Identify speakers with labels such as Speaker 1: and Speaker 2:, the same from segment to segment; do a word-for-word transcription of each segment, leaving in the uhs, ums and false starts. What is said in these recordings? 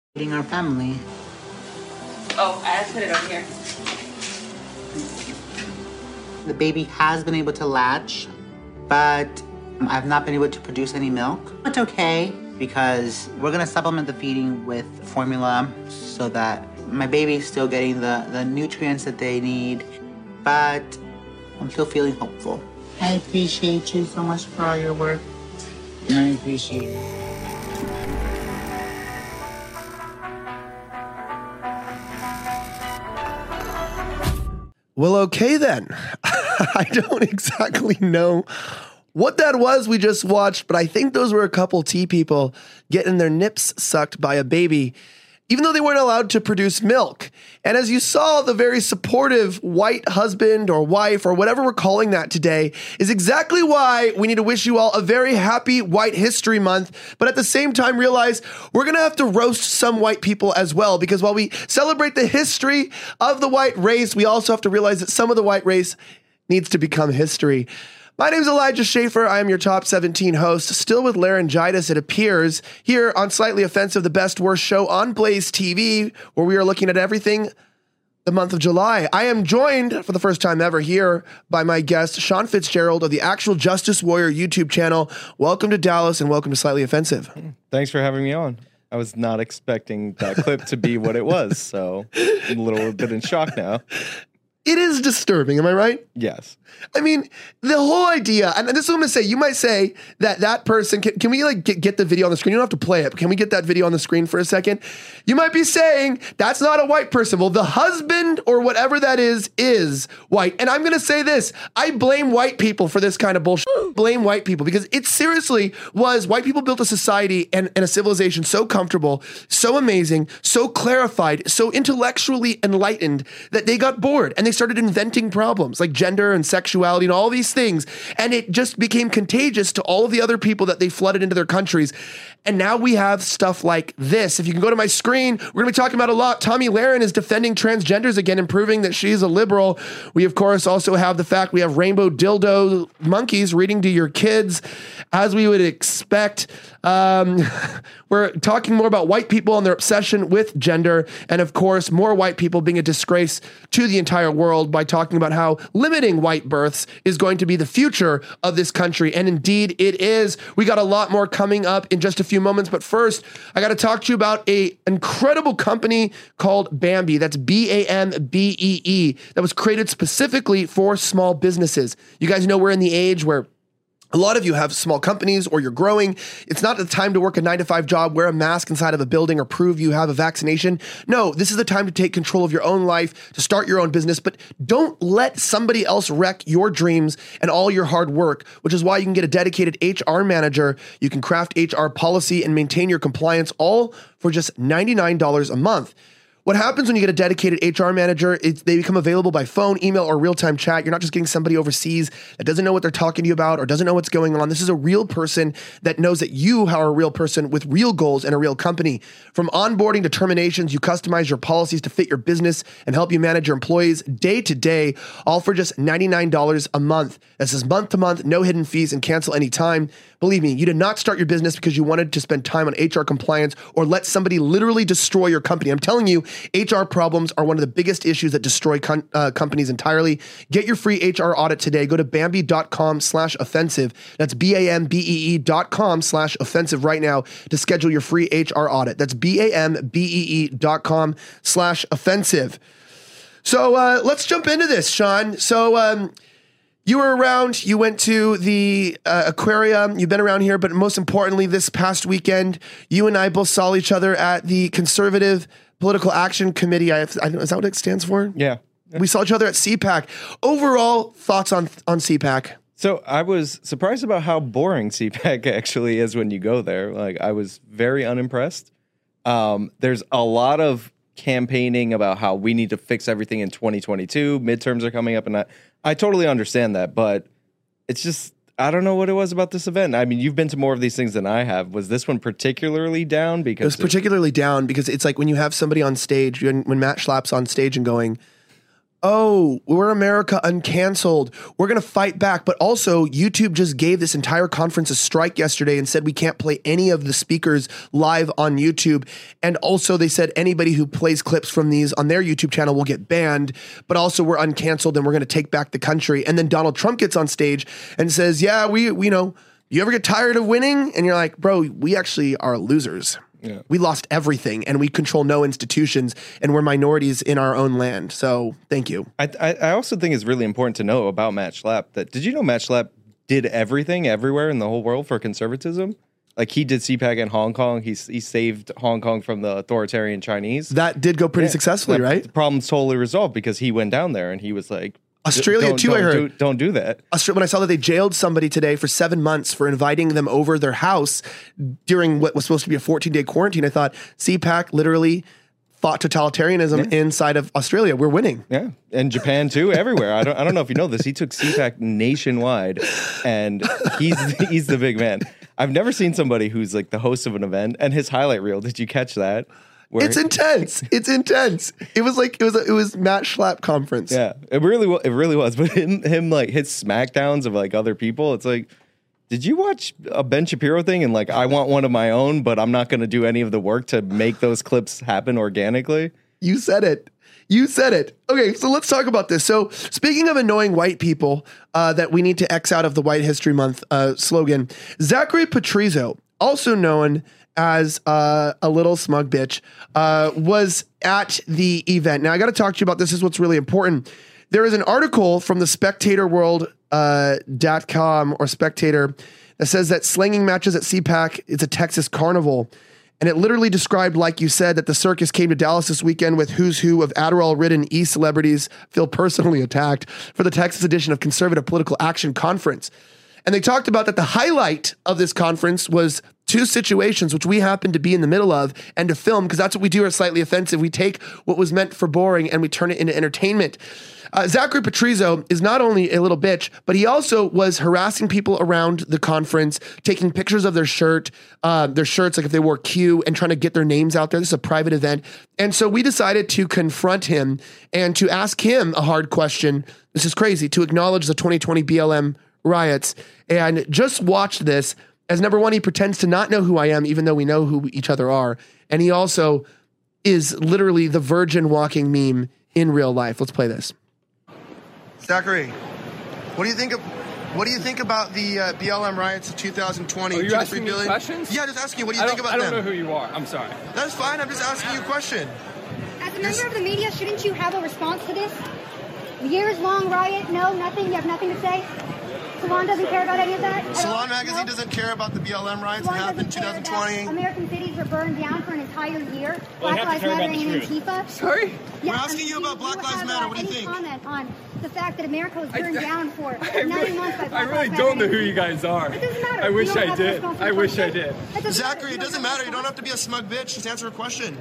Speaker 1: Feeding our family.
Speaker 2: Oh, I put it over here.
Speaker 1: The baby has been able to latch, but I've not been able to produce any milk. It's okay because we're gonna supplement the feeding with formula so that my baby's still getting the, the nutrients that they need, but I'm still feeling hopeful. I appreciate you so much for all your work. I appreciate it.
Speaker 3: Well, okay then. I don't exactly know what that was we just watched, but I think those were a couple tea people getting their nips sucked by a baby, even though they weren't allowed to produce milk. And as you saw, the very supportive white husband or wife or whatever we're calling that today is exactly why we need to wish you all a very happy White History Month, but at the same time realize we're going to have to roast some white people as well, because while we celebrate the history of the white race, we also have to realize that some of the white race needs to become history. My name is Elijah Schaefer. I am your Top seventeen host, still with laryngitis, it appears, here on Slightly Offensive, the best worst show on Blaze T V, where we are looking at everything the month of July. I am joined for the first time ever here by my guest, Sean Fitzgerald of the Actual Justice Warrior YouTube channel. Welcome to Dallas and welcome to Slightly Offensive.
Speaker 4: Thanks for having me on. I was not expecting that clip to be what it was, so I'm a little bit in shock now.
Speaker 3: It is disturbing, am I right?
Speaker 4: Yes.
Speaker 3: I mean, the whole idea, and this is what I'm going to say, you might say that that person, can, can we like get, get the video on the screen? You don't have to play it, but can we get that video on the screen for a second? You might be saying, that's not a white person. Well, the husband or whatever that is, is white. And I'm going to say this, I blame white people for this kind of bullshit. Blame white people because it seriously was, white people built a society and, and a civilization so comfortable, so amazing, so clarified, so intellectually enlightened that they got bored and they started inventing problems like gender and sexuality and all these things. And it just became contagious to all of the other people that they flooded into their countries. And now we have stuff like this. If you can go to my screen, we're going to be talking about a lot. Tomi Lahren is defending transgenders again and proving that she's a liberal. We, of course, also have the fact we have rainbow dildo monkeys reading to your kids, as we would expect. Um, we're talking more about white people and their obsession with gender. And, of course, more white people being a disgrace to the entire world by talking about how limiting white births is going to be the future of this country. And indeed, it is. We got a lot more coming up in just a few moments. But first, I got to talk to you about an incredible company called Bambee. That's B A M B E E, that was created specifically for small businesses. You guys know we're in the age where a lot of you have small companies or you're growing. It's not the time to work a nine to five job, wear a mask inside of a building or prove you have a vaccination. No, this is the time to take control of your own life, to start your own business, but don't let somebody else wreck your dreams and all your hard work, which is why you can get a dedicated H R manager. You can craft H R policy and maintain your compliance all for just ninety-nine dollars a month. What happens when you get a dedicated H R manager is they become available by phone, email, or real-time chat. You're not just getting somebody overseas that doesn't know what they're talking to you about or doesn't know what's going on. This is a real person that knows that you are a real person with real goals and a real company. From onboarding to terminations, you customize your policies to fit your business and help you manage your employees day to day, all for just ninety-nine dollars a month. This is month to month, no hidden fees, and cancel anytime. Believe me, you did not start your business because you wanted to spend time on H R compliance or let somebody literally destroy your company. I'm telling you, H R problems are one of the biggest issues that destroy con- uh, companies entirely. Get your free H R audit today. Go to Bambee.com slash offensive. That's B-A-M-B-E-E dot com slash offensive right now to schedule your free H R audit. That's B-A-M-B-E-E dot com slash offensive. So uh, let's jump into this, Sean. So um, you were around, you went to the uh, aquarium, you've been around here, but most importantly, this past weekend, you and I both saw each other at the Conservative Political Action Committee. I, I, is that what it stands for?
Speaker 4: Yeah.
Speaker 3: We saw each other at C PAC. Overall thoughts on, on C PAC?
Speaker 4: So I was surprised about how boring C PAC actually is when you go there. Like, I was very unimpressed. Um, there's a lot of campaigning about how we need to fix everything in twenty twenty-two. Midterms are coming up, and I, I totally understand that, but it's just, I don't know what it was about this event. I mean, you've been to more of these things than I have. Was this one particularly down? Because
Speaker 3: it was particularly down because it's like when you have somebody on stage, when Matt Schlapp's on stage and going, oh, we're America uncanceled. We're going to fight back. But also, YouTube just gave this entire conference a strike yesterday and said we can't play any of the speakers live on YouTube. And also, they said anybody who plays clips from these on their YouTube channel will get banned. But also, we're uncanceled and we're going to take back the country. And then Donald Trump gets on stage and says, yeah, we, we know, you ever get tired of winning? And you're like, bro, we actually are losers. Yeah. We lost everything and we control no institutions and we're minorities in our own land. So thank you.
Speaker 4: I, I, I also think it's really important to know about Matt Schlapp that did you know Matt Schlapp did everything everywhere in the whole world for conservatism? Like he did C PAC in Hong Kong. He, he saved Hong Kong from the authoritarian Chinese.
Speaker 3: That did go pretty yeah. successfully,
Speaker 4: that,
Speaker 3: right?
Speaker 4: The problem's totally resolved because he went down there and he was like,
Speaker 3: Australia too, I heard.
Speaker 4: Do, don't do that.
Speaker 3: Austra- when I saw that they jailed somebody today for seven months for inviting them over their house during what was supposed to be a fourteen-day quarantine, I thought C PAC literally fought totalitarianism yeah. inside of Australia. We're winning.
Speaker 4: Yeah, and Japan too, everywhere. I don't, I don't know if you know this. He took C PAC nationwide, and he's he's the big man. I've never seen somebody who's like the host of an event, and his highlight reel. Did you catch that?
Speaker 3: Where it's intense. It's intense. It was like it was a, it was Matt Schlapp conference.
Speaker 4: Yeah, it really wa- it really was. But him, him like his smackdowns of like other people. It's like, did you watch a Ben Shapiro thing and like I want one of my own, but I'm not going to do any of the work to make those clips happen organically?
Speaker 3: You said it. You said it. Okay, so let's talk about this. So speaking of annoying white people uh, that we need to X out of the White History Month uh, slogan, Zachary Patrizio, also known as uh, a little smug bitch, uh, was at the event. Now, I got to talk to you about this. This is what's really important. There is an article from the Spectator World uh, dot com or Spectator that says that slinging matches at C PAC is a Texas carnival. And it literally described, like you said, that the circus came to Dallas this weekend with who's who of Adderall-ridden e-celebrities feel personally attacked for the Texas edition of Conservative Political Action Conference. And they talked about that the highlight of this conference was two situations, which we happened to be in the middle of, and to film, because that's what we do at Slightly Offensive. We take what was meant for boring and we turn it into entertainment. Uh, Zachary Patrizio is not only a little bitch, but he also was harassing people around the conference, taking pictures of their shirt, uh, their shirts, like if they wore Q, and trying to get their names out there. This is a private event. And so we decided to confront him and to ask him a hard question. This is crazy, to acknowledge the twenty twenty B L M riots. And just watch this. As number one, he pretends to not know who I am, even though we know who each other are. And he also is literally the virgin walking meme in real life. Let's play this. Zachary, what do you think of what do you think about the uh, B L M riots of two thousand twenty?
Speaker 5: Are you asking me questions?
Speaker 3: Yeah, just asking you. What do you think about them?
Speaker 5: I don't them? know who you are. I'm sorry.
Speaker 3: That's fine. I'm just asking you a question.
Speaker 6: As a member of the media, shouldn't you have a response to this? Years-long riot? No, nothing? You have nothing to say? Salon doesn't care about any of that?
Speaker 3: Salon Magazine no? doesn't care about the B L M riots that happened in twenty twenty.
Speaker 6: American cities were burned down for an entire year.
Speaker 5: Well,
Speaker 6: Black Lives Matter and Antifa.
Speaker 5: Sorry?
Speaker 6: Yeah,
Speaker 3: We're asking you about Black Lives Matter. What do you think?
Speaker 6: Comment on the fact that America was burned
Speaker 5: I,
Speaker 6: down for
Speaker 5: I
Speaker 6: nine
Speaker 5: really,
Speaker 6: months by Black
Speaker 5: I really
Speaker 6: Lives
Speaker 5: don't know
Speaker 6: Matter.
Speaker 5: who you guys are.
Speaker 6: It doesn't matter.
Speaker 5: I wish I did. I wish I did.
Speaker 3: Zachary, it doesn't matter. You don't have to be a smug bitch. Just answer a question.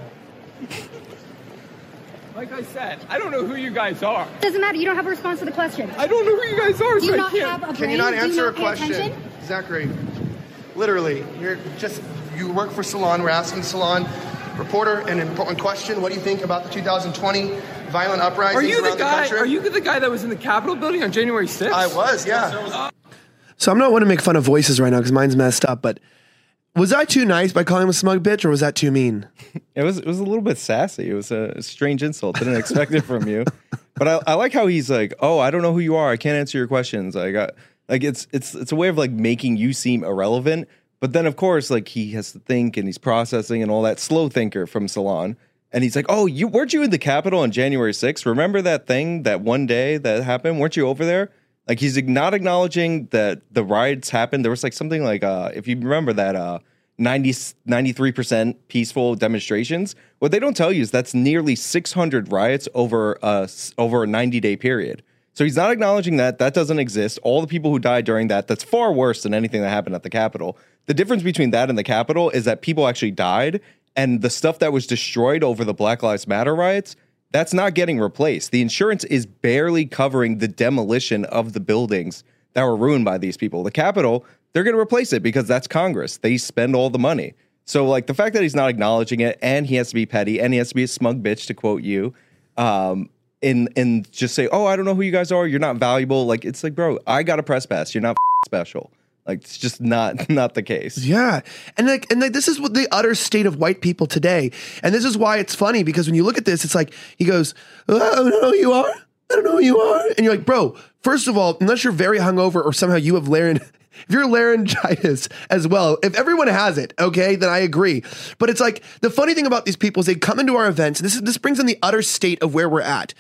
Speaker 5: Like I said, I don't know who you guys are.
Speaker 6: Doesn't matter. You don't have a response to the question.
Speaker 5: I don't know who you guys are.
Speaker 6: Do you
Speaker 5: so
Speaker 6: not
Speaker 5: I can't.
Speaker 6: have a brain?
Speaker 3: Can you not answer
Speaker 6: Do you not
Speaker 3: a question?
Speaker 6: Attention?
Speaker 3: Zachary, literally, you're just, you work for Salon. We're asking Salon reporter an important question. What do you think about the two thousand twenty violent uprisings
Speaker 5: are you
Speaker 3: around
Speaker 5: the guy,
Speaker 3: the country?
Speaker 5: Are you the guy that was in the Capitol building on January sixth?
Speaker 3: I was, yeah. So I'm not want to make fun of voices right now because mine's messed up, but was I too nice by calling him a smug bitch, or was that too mean?
Speaker 4: It was it was a little bit sassy. It was a strange insult. Didn't expect it from you. But I, I like how he's like, oh, I don't know who you are. I can't answer your questions. I got like it's it's it's a way of like making you seem irrelevant. But then of course, like he has to think and he's processing and all that. Slow thinker from Salon. And he's like, oh, you weren't you in the Capitol on January sixth? Remember that thing that one day that happened? Weren't you over there? Like he's not acknowledging that the riots happened. There was like something like, uh, if you remember that uh, ninety, ninety-three percent peaceful demonstrations. What they don't tell you is that's nearly six hundred riots over uh, over a ninety-day period. So he's not acknowledging that. That doesn't exist. All the people who died during that, that's far worse than anything that happened at the Capitol. The difference between that and the Capitol is that people actually died, and the stuff that was destroyed over the Black Lives Matter riots, that's not getting replaced. The insurance is barely covering the demolition of the buildings that were ruined by these people. The Capitol, they're going to replace it because that's Congress. They spend all the money. So, like, the fact that he's not acknowledging it, and he has to be petty, and he has to be a smug bitch, to quote you, um, in and just say, oh, I don't know who you guys are. You're not valuable. Like, it's like, bro, I got a press pass. You're not special. Like, it's just not not the case.
Speaker 3: Yeah. And like, and like, this is what the utter state of white people today. And this is why it's funny, because when you look at this, it's like, he goes, oh, I don't know who you are. I don't know who you are. And you're like, bro, first of all, unless you're very hungover or somehow you have laryn, if you're laryngitis as well, if everyone has it, okay, then I agree. But it's like, the funny thing about these people is they come into our events, and this is, this brings in the utter state of where we're at.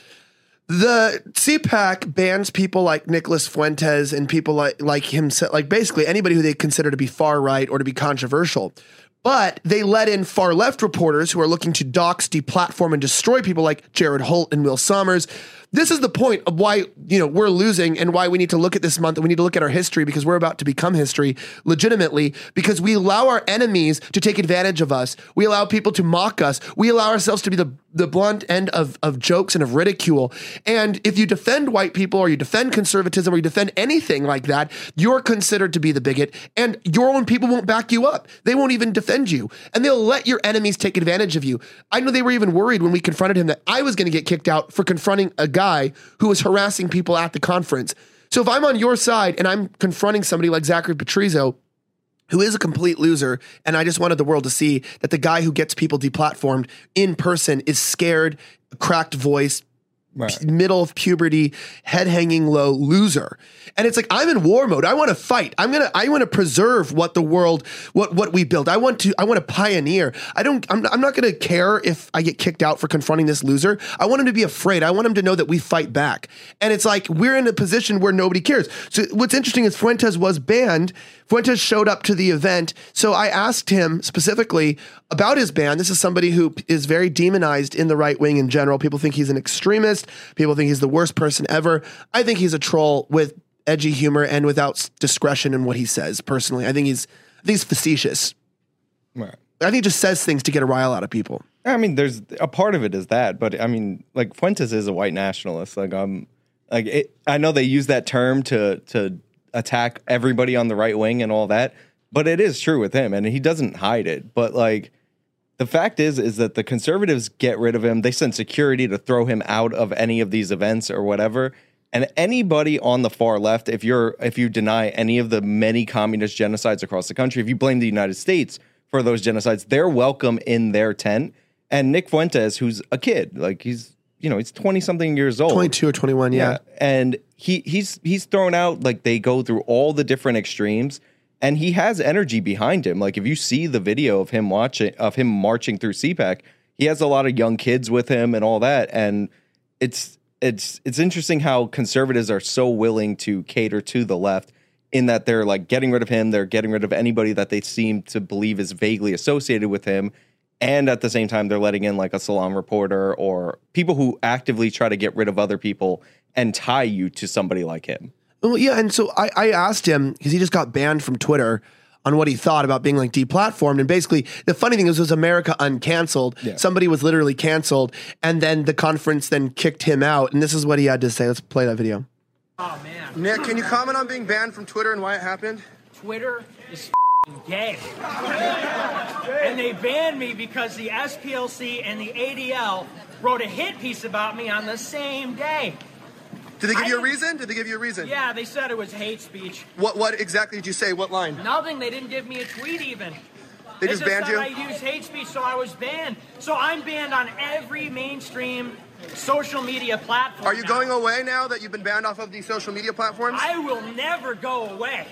Speaker 3: The C PAC bans people like Nicholas Fuentes and people like like him, like basically anybody who they consider to be far right or to be controversial. But they let in far left reporters who are looking to dox, deplatform, and destroy people like Jared Holt and Will Sommers. This is the point of why, you know, we're losing and why we need to look at this month and we need to look at our history, because we're about to become history legitimately, because we allow our enemies to take advantage of us. We allow people to mock us. We allow ourselves to be the, the blunt end of, of jokes and of ridicule. And if you defend white people or you defend conservatism or you defend anything like that, you're considered to be the bigot, and your own people won't back you up. They won't even defend you, and they'll let your enemies take advantage of you. I know they were even worried when we confronted him that I was going to get kicked out for confronting a guy who was harassing people at the conference. So if I'm on your side and I'm confronting somebody like Zachary Patrizio, who is a complete loser, and I just wanted the world to see that the guy who gets people deplatformed in person is scared, cracked voice,
Speaker 4: Right.
Speaker 3: middle of puberty, head hanging low loser. And it's like, I'm in war mode. I want to fight. I'm going to, I want to preserve what the world, what, what we build. I want to, I want to pioneer. I don't, I'm, I'm not going to care if I get kicked out for confronting this loser. I want him to be afraid. I want him to know that we fight back. And it's like, we're in a position where nobody cares. So what's interesting is Fuentes was banned. Fuentes showed up to the event. So I asked him specifically about his ban. This is somebody who is very demonized in the right wing in general. People think he's an extremist. People think he's the worst person ever. I think he's a troll with edgy humor and without discretion in what he says. Personally, I think he's, I think he's facetious.
Speaker 4: Right.
Speaker 3: I think he just says things to get a rile out of people.
Speaker 4: I mean, there's a part of it is that, but I mean, like, Fuentes is a white nationalist. Like, um, like it, I know they use that term to to attack everybody on the right wing and all that, but it is true with him, and he doesn't hide it. But like, the fact is, is that the conservatives get rid of him. They send security to throw him out of any of these events or whatever. And anybody on the far left, if you're if you deny any of the many communist genocides across the country, if you blame the United States for those genocides, they're welcome in their tent. And Nick Fuentes, who's a kid, like he's, you know, he's twenty something years old,
Speaker 3: twenty-two or twenty-one. Yeah.
Speaker 4: yeah. And he he's he's thrown out, like, they go through all the different extremes, and he has energy behind him. Like, if you see the video of him watching, of him marching through C PAC, he has a lot of young kids with him and all that. And it's, it's, it's interesting how conservatives are so willing to cater to the left, in that they're like getting rid of him. They're getting rid of anybody that they seem to believe is vaguely associated with him. And at the same time, they're letting in like a Salon reporter or people who actively try to get rid of other people and tie you to somebody like him.
Speaker 3: Well, yeah. And so I, I asked him, because he just got banned from Twitter, on what he thought about being like deplatformed. And basically, the funny thing is, it was America Uncanceled.
Speaker 4: Yeah.
Speaker 3: Somebody was literally canceled. And then the conference then kicked him out. And this is what he had to say. Let's play that video.
Speaker 7: Oh, man.
Speaker 3: Nick, can you comment on being banned from Twitter and why it happened?
Speaker 7: Twitter is gay. And they banned me because the S P L C and the A D L wrote a hit piece about me on the same day.
Speaker 3: Did they give
Speaker 7: I
Speaker 3: you a
Speaker 7: didn't-
Speaker 3: reason? Did they give you a reason?
Speaker 7: Yeah, they said it was hate speech.
Speaker 3: What What exactly did you say? What line?
Speaker 7: Nothing. They didn't give me a tweet even.
Speaker 3: They just banned
Speaker 7: said
Speaker 3: you?
Speaker 7: I used hate speech, so I was banned. So I'm banned on every mainstream social media platform.
Speaker 3: Are you
Speaker 7: now.
Speaker 3: going away now that you've been banned off of these social media platforms?
Speaker 7: I will never go away.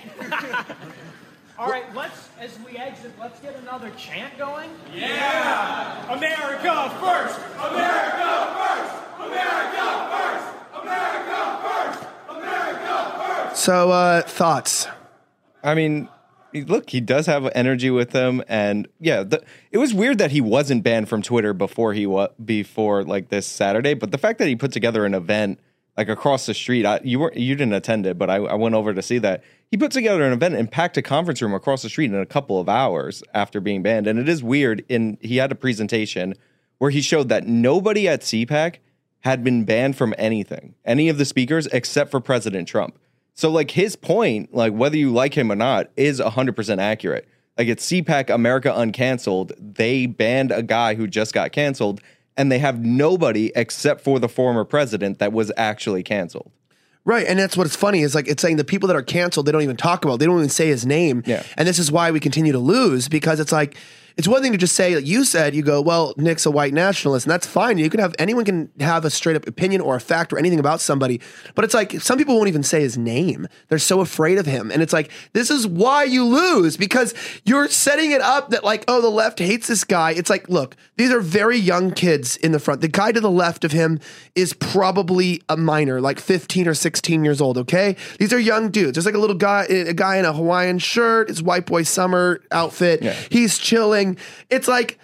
Speaker 7: All right, let's, as we exit, let's get another chant going. Yeah! America first! America first! America first! America first! America first!
Speaker 3: So, uh, thoughts?
Speaker 4: I mean, look, he does have energy with him, and yeah, the, it was weird that he wasn't banned from Twitter before he was before like this Saturday. But the fact that he put together an event like across the street, I, you weren't, you didn't attend it, but I, I went over to see that. He put together an event and packed a conference room across the street in a couple of hours after being banned. And it is weird. In he had a presentation where he showed that nobody at C PAC had been banned from anything, any of the speakers except for President Trump. So like his point, like whether you like him or not, is one hundred percent accurate. Like at C PAC America Uncanceled, they banned a guy who just got canceled, and they have nobody except for the former president that was actually canceled.
Speaker 3: Right, and that's what's funny is like it's saying the people that are canceled, they don't even talk about, they don't even say his name.
Speaker 4: Yeah.
Speaker 3: And this is why we continue to lose, because it's like, it's one thing to just say, like you said, you go, well, Nick's a white nationalist, and that's fine. You can have, anyone can have a straight up opinion or a fact or anything about somebody, but it's like, some people won't even say his name. They're so afraid of him. And it's like, this is why you lose, because you're setting it up that like, oh, the left hates this guy. It's like, look, these are very young kids in the front. The guy to the left of him is probably a minor, like fifteen or sixteen years old, okay? These are young dudes. There's like a little guy, a guy in a Hawaiian shirt, his white boy summer outfit.
Speaker 4: Yeah.
Speaker 3: He's chilling. It's like,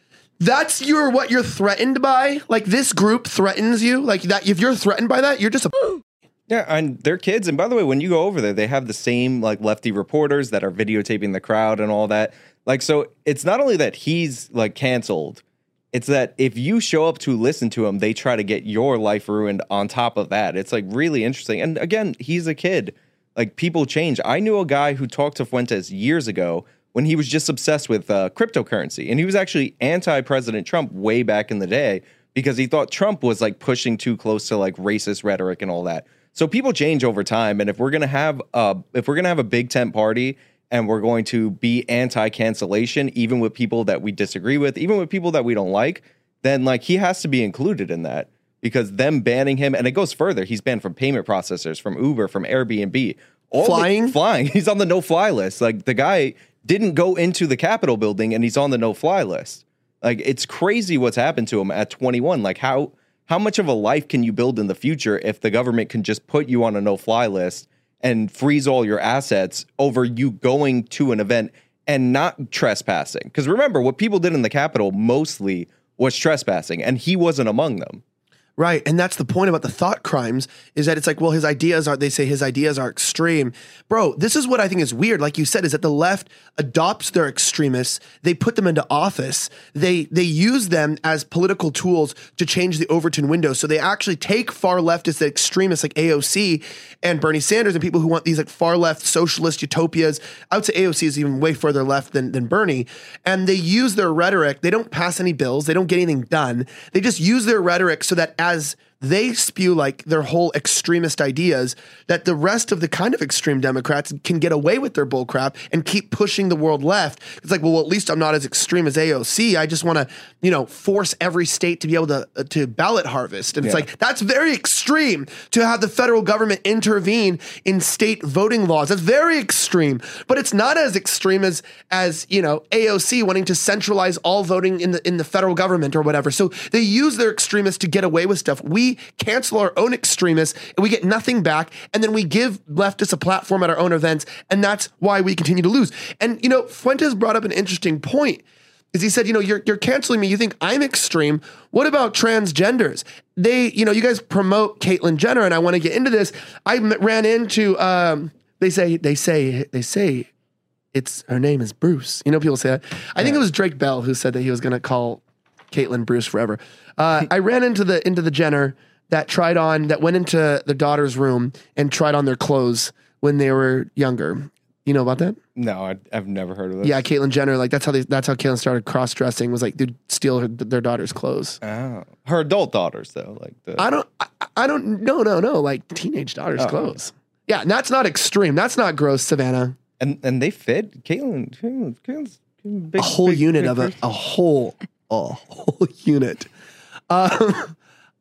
Speaker 3: that's your what you're threatened by. Like this group threatens you. Like that, if you're threatened by that, you're just a
Speaker 4: Yeah, and they're kids. And by the way, when you go over there, they have the same like lefty reporters that are videotaping the crowd and all that. Like, so it's not only that he's like canceled, it's that if you show up to listen to him, they try to get your life ruined on top of that. It's like really interesting. And again, he's a kid. Like people change. I knew a guy who talked to Fuentes years ago when he was just obsessed with uh, cryptocurrency. And he was actually anti-President Trump way back in the day because he thought Trump was like pushing too close to like racist rhetoric and all that. So people change over time. And if we're going to have uh, if we're going to have a big tent party and we're going to be anti-cancellation, even with people that we disagree with, even with people that we don't like, then like he has to be included in that, because them banning him, and it goes further. He's banned from payment processors, from Uber, from Airbnb. All
Speaker 3: Flying?
Speaker 4: The, flying. He's on the no-fly list. Like the guy didn't go into the Capitol building and he's on the no-fly list. Like it's crazy what's happened to him at twenty-one. Like how how much of a life can you build in the future if the government can just put you on a no-fly list and freeze all your assets over you going to an event and not trespassing? Because remember, what people did in the Capitol mostly was trespassing, and he wasn't among them.
Speaker 3: Right. And that's the point about the thought crimes, is that it's like, well, his ideas are, they say his ideas are extreme. Bro, this is what I think is weird. Like you said, is that the left adopts their extremists. They put them into office. They, they use them as political tools to change the Overton window. So they actually take far leftist extremists like A O C and Bernie Sanders and people who want these like far left socialist utopias. I would say A O C is even way further left than, than Bernie. And they use their rhetoric. They don't pass any bills. They don't get anything done. They just use their rhetoric so that as they spew like their whole extremist ideas, that the rest of the kind of extreme Democrats can get away with their bullcrap and keep pushing the world left. It's like, well, at least I'm not as extreme as A O C. I just want to, you know, force every state to be able to uh, to ballot harvest. And it's
Speaker 4: Yeah.
Speaker 3: like, that's very extreme to have the federal government intervene in state voting laws. That's very extreme, but it's not as extreme as, as, you know, A O C wanting to centralize all voting in the, in the federal government or whatever. So they use their extremists to get away with stuff. We cancel our own extremists and we get nothing back. And then we give leftists a platform at our own events. And that's why we continue to lose. And, you know, Fuentes brought up an interesting point. Is he said, you know, you're you're canceling me. You think I'm extreme. What about transgenders? They, you know, you guys promote Caitlyn Jenner, and I want to get into this. I m- ran into, um, they say, they say, they say, it's her name is Bruce. You know, people say that. I think it was Drake Bell who said that he was going to call Caitlyn Bruce forever. Uh, I ran into the into the Jenner that tried on that went into the daughter's room and tried on their clothes when they were younger. You know about that?
Speaker 4: No, I, I've never heard of this.
Speaker 3: Yeah, Caitlyn Jenner, like that's how they, that's how Caitlyn started cross dressing. Was like they'd steal her, their daughter's clothes.
Speaker 4: Oh. Her adult daughters, though. Like the,
Speaker 3: I don't, I, I don't, no, no, no, like teenage daughter's
Speaker 4: Oh.
Speaker 3: clothes. Yeah, and that's not extreme. That's not gross, Savannah.
Speaker 4: and and they fit Caitlyn. Caitlyn- Caitlyn's big,
Speaker 3: A whole
Speaker 4: big-
Speaker 3: unit
Speaker 4: big
Speaker 3: of it,
Speaker 4: person.
Speaker 3: a whole, a whole unit. Um,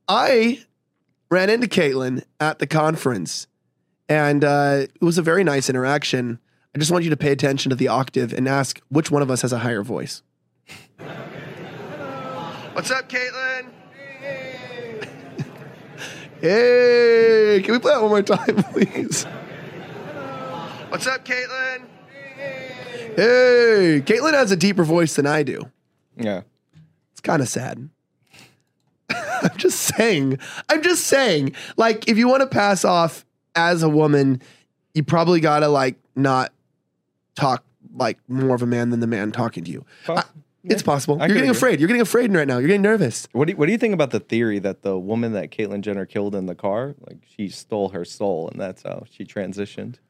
Speaker 3: I ran into Caitlyn at the conference, and uh, it was a very nice interaction. I just want you to pay attention to the octave and ask which one of us has a higher voice. What's up, Caitlyn? Hey, can we play that one more time, please? What's up, Caitlyn? Hey, Caitlyn has a deeper voice than I do.
Speaker 4: Yeah.
Speaker 3: It's kind of sad. I'm just saying. I'm just saying. Like, if you want to pass off as a woman, you probably gotta like not talk like more of a man than the man talking to you.
Speaker 4: Well,
Speaker 3: I- it's possible.
Speaker 4: I
Speaker 3: You're
Speaker 4: could
Speaker 3: getting
Speaker 4: agree.
Speaker 3: afraid. You're getting afraid right now. You're getting nervous.
Speaker 4: What do you, what do you think about the theory that the woman that Caitlyn Jenner killed in the car, like she stole her soul and that's how she transitioned?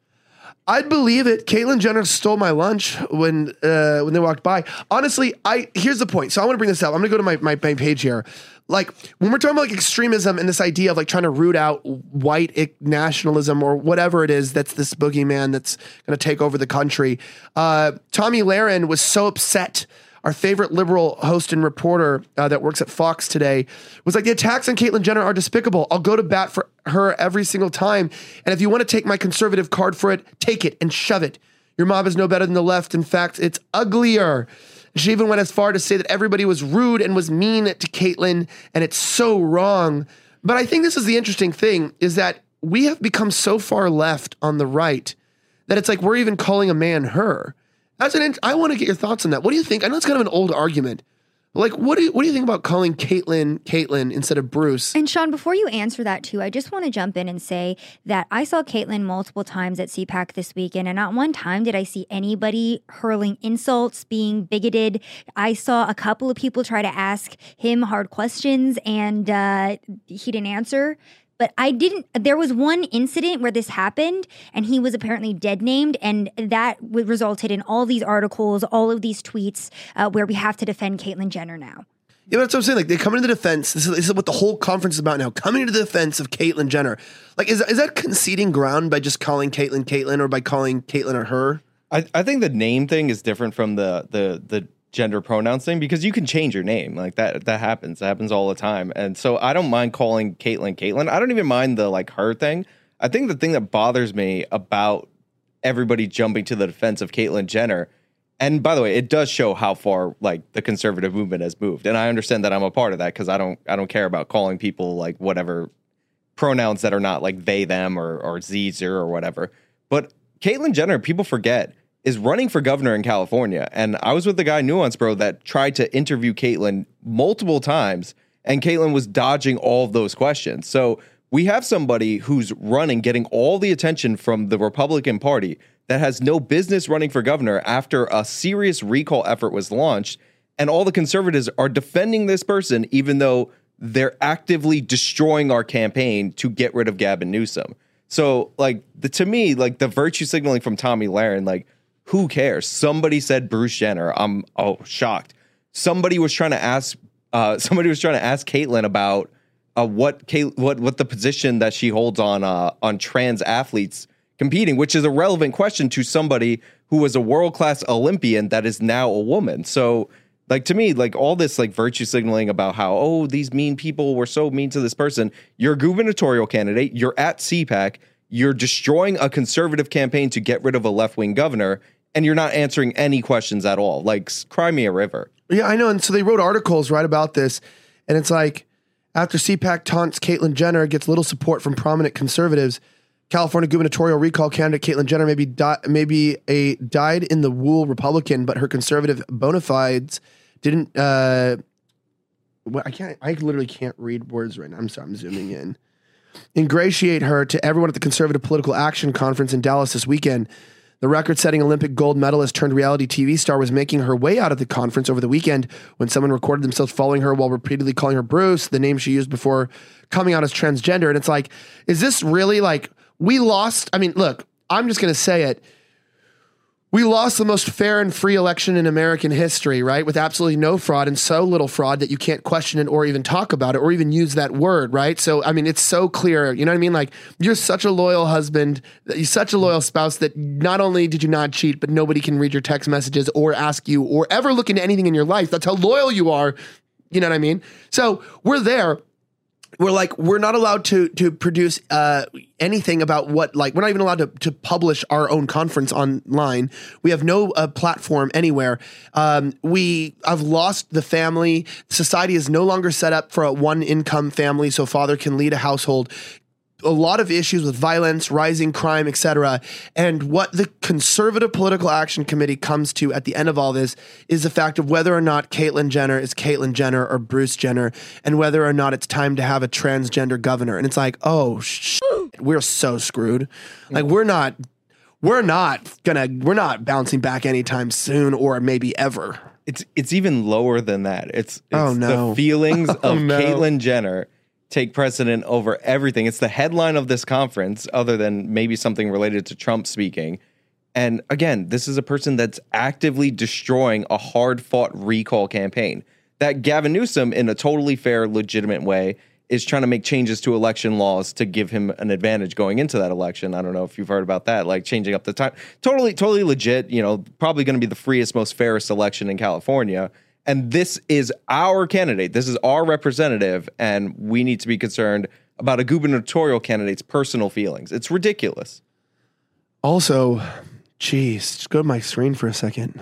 Speaker 3: I'd believe it. Caitlyn Jenner stole my lunch when uh, when they walked by. Honestly, I here's the point. So I want to bring this up. I'm going to go to my, my my page here. Like when we're talking about like extremism and this idea of like trying to root out white nationalism or whatever it is that's this boogeyman that's going to take over the country. Uh, Tomi Lahren was so upset. Our favorite liberal host and reporter uh, that works at Fox today was like, the attacks on Caitlyn Jenner are despicable. I'll go to bat for her every single time. And if you want to take my conservative card for it, take it and shove it. Your mob is no better than the left. In fact, it's uglier. She even went as far to say that everybody was rude and was mean to Caitlyn, and it's so wrong. But I think this is the interesting thing, is that we have become so far left on the right that it's like we're even calling a man her. That's an. I want to get your thoughts on that. What do you think? I know it's kind of an old argument. Like, what do you, what do you think about calling Caitlyn Caitlyn instead of Bruce?
Speaker 8: And Sean, before you answer that too, I just want to jump in and say that I saw Caitlyn multiple times at C PAC this weekend, and not one time did I see anybody hurling insults, being bigoted. I saw a couple of people try to ask him hard questions, and uh, he didn't answer. But I didn't, there was one incident where this happened and he was apparently dead named, and that w- resulted in all these articles, all of these tweets uh, where we have to defend Caitlyn Jenner now.
Speaker 3: Yeah, but that's what I'm saying. Like, they come into the defense. This is, this is what the whole conference is about now. Coming into the defense of Caitlyn Jenner. Like, is, is that conceding ground by just calling Caitlyn Caitlyn or by calling Caitlyn or her?
Speaker 4: I, I think the name thing is different from the the the gender pronouns thing, because you can change your name. Like that that happens. That happens all the time. And so I don't mind calling Caitlyn Caitlyn. I don't even mind the like her thing. I think the thing that bothers me about everybody jumping to the defense of Caitlyn Jenner, and by the way, it does show how far like the conservative movement has moved. And I understand that I'm a part of that, because I don't I don't care about calling people like whatever pronouns that are not like they, them, or or Z's or whatever. But Caitlyn Jenner, people forget, is running for governor in California. And I was with the guy, Nuance Bro, that tried to interview Caitlyn multiple times, and Caitlyn was dodging all of those questions. So we have somebody who's running, getting all the attention from the Republican Party, that has no business running for governor after a serious recall effort was launched. And all the conservatives are defending this person, even though they're actively destroying our campaign to get rid of Gavin Newsom. So, like, the, to me, like, the virtue signaling from Tomi Lahren, like, who cares? Somebody said Bruce Jenner. I'm oh shocked. Somebody was trying to ask. Uh, somebody was trying to ask Caitlyn about uh, what Kay, what what the position that she holds on uh, on trans athletes competing, which is a relevant question to somebody who was a world class Olympian that is now a woman. So, like, to me, like, all this like virtue signaling about how, oh, these mean people were so mean to this person. You're a gubernatorial candidate. You're at C PAC. You're destroying a conservative campaign to get rid of a left wing governor. And you're not answering any questions at all. Like, cry me a river.
Speaker 3: Yeah, I know. And so they wrote articles right about this. And it's like, after C PAC taunts Caitlyn Jenner, gets little support from prominent conservatives, California gubernatorial recall candidate Caitlyn Jenner may be, di- may be a dyed-in-the-wool Republican, but her conservative bona fides didn't... Uh, well, I can't. I literally can't read words right now. I'm sorry. I'm zooming in. Ingratiate her to everyone at the Conservative Political Action Conference in Dallas this weekend. The record-setting Olympic gold medalist turned reality T V star was making her way out of the conference over the weekend when someone recorded themselves following her while repeatedly calling her Bruce, the name she used before coming out as transgender. And it's like, is this really like, we lost? I mean, look, I'm just going to say it. We lost the most fair and free election in American history, right? With absolutely no fraud and so little fraud that you can't question it or even talk about it or even use that word, right? So, I mean, it's so clear. You know what I mean? Like, you're such a loyal husband, you're such a loyal spouse that not only did you not cheat, but nobody can read your text messages or ask you or ever look into anything in your life. That's how loyal you are. You know what I mean? So we're there. We're like, we're not allowed to to produce uh, anything about what, like, we're not even allowed to, to publish our own conference online. We have no uh, platform anywhere. Um, we, I've lost the family. Society is no longer set up for a one income family, so father can lead a household. A lot of issues with violence, rising crime, et cetera. And what the Conservative Political Action Committee comes to at the end of all this is the fact of whether or not Caitlyn Jenner is Caitlyn Jenner or Bruce Jenner, and whether or not it's time to have a transgender governor. And it's like, oh, sh- we're so screwed. Like, we're not, we're not gonna, we're not bouncing back anytime soon, or maybe ever.
Speaker 4: It's it's even lower than that. It's, it's
Speaker 3: oh, no.
Speaker 4: the feelings
Speaker 3: oh,
Speaker 4: of
Speaker 3: no.
Speaker 4: Caitlyn Jenner take precedent over everything. It's the headline of this conference, other than maybe something related to Trump speaking. And again, this is a person that's actively destroying a hard-fought recall campaign that Gavin Newsom, in a totally fair, legitimate way, is trying to make changes to election laws to give him an advantage going into that election. I don't know if you've heard about that, like changing up the time. Totally, totally legit, you know, probably going to be the freest, most fairest election in California. And this is our candidate. This is our representative. And we need to be concerned about a gubernatorial candidate's personal feelings. It's ridiculous.
Speaker 3: Also, geez, just go to my screen for a second.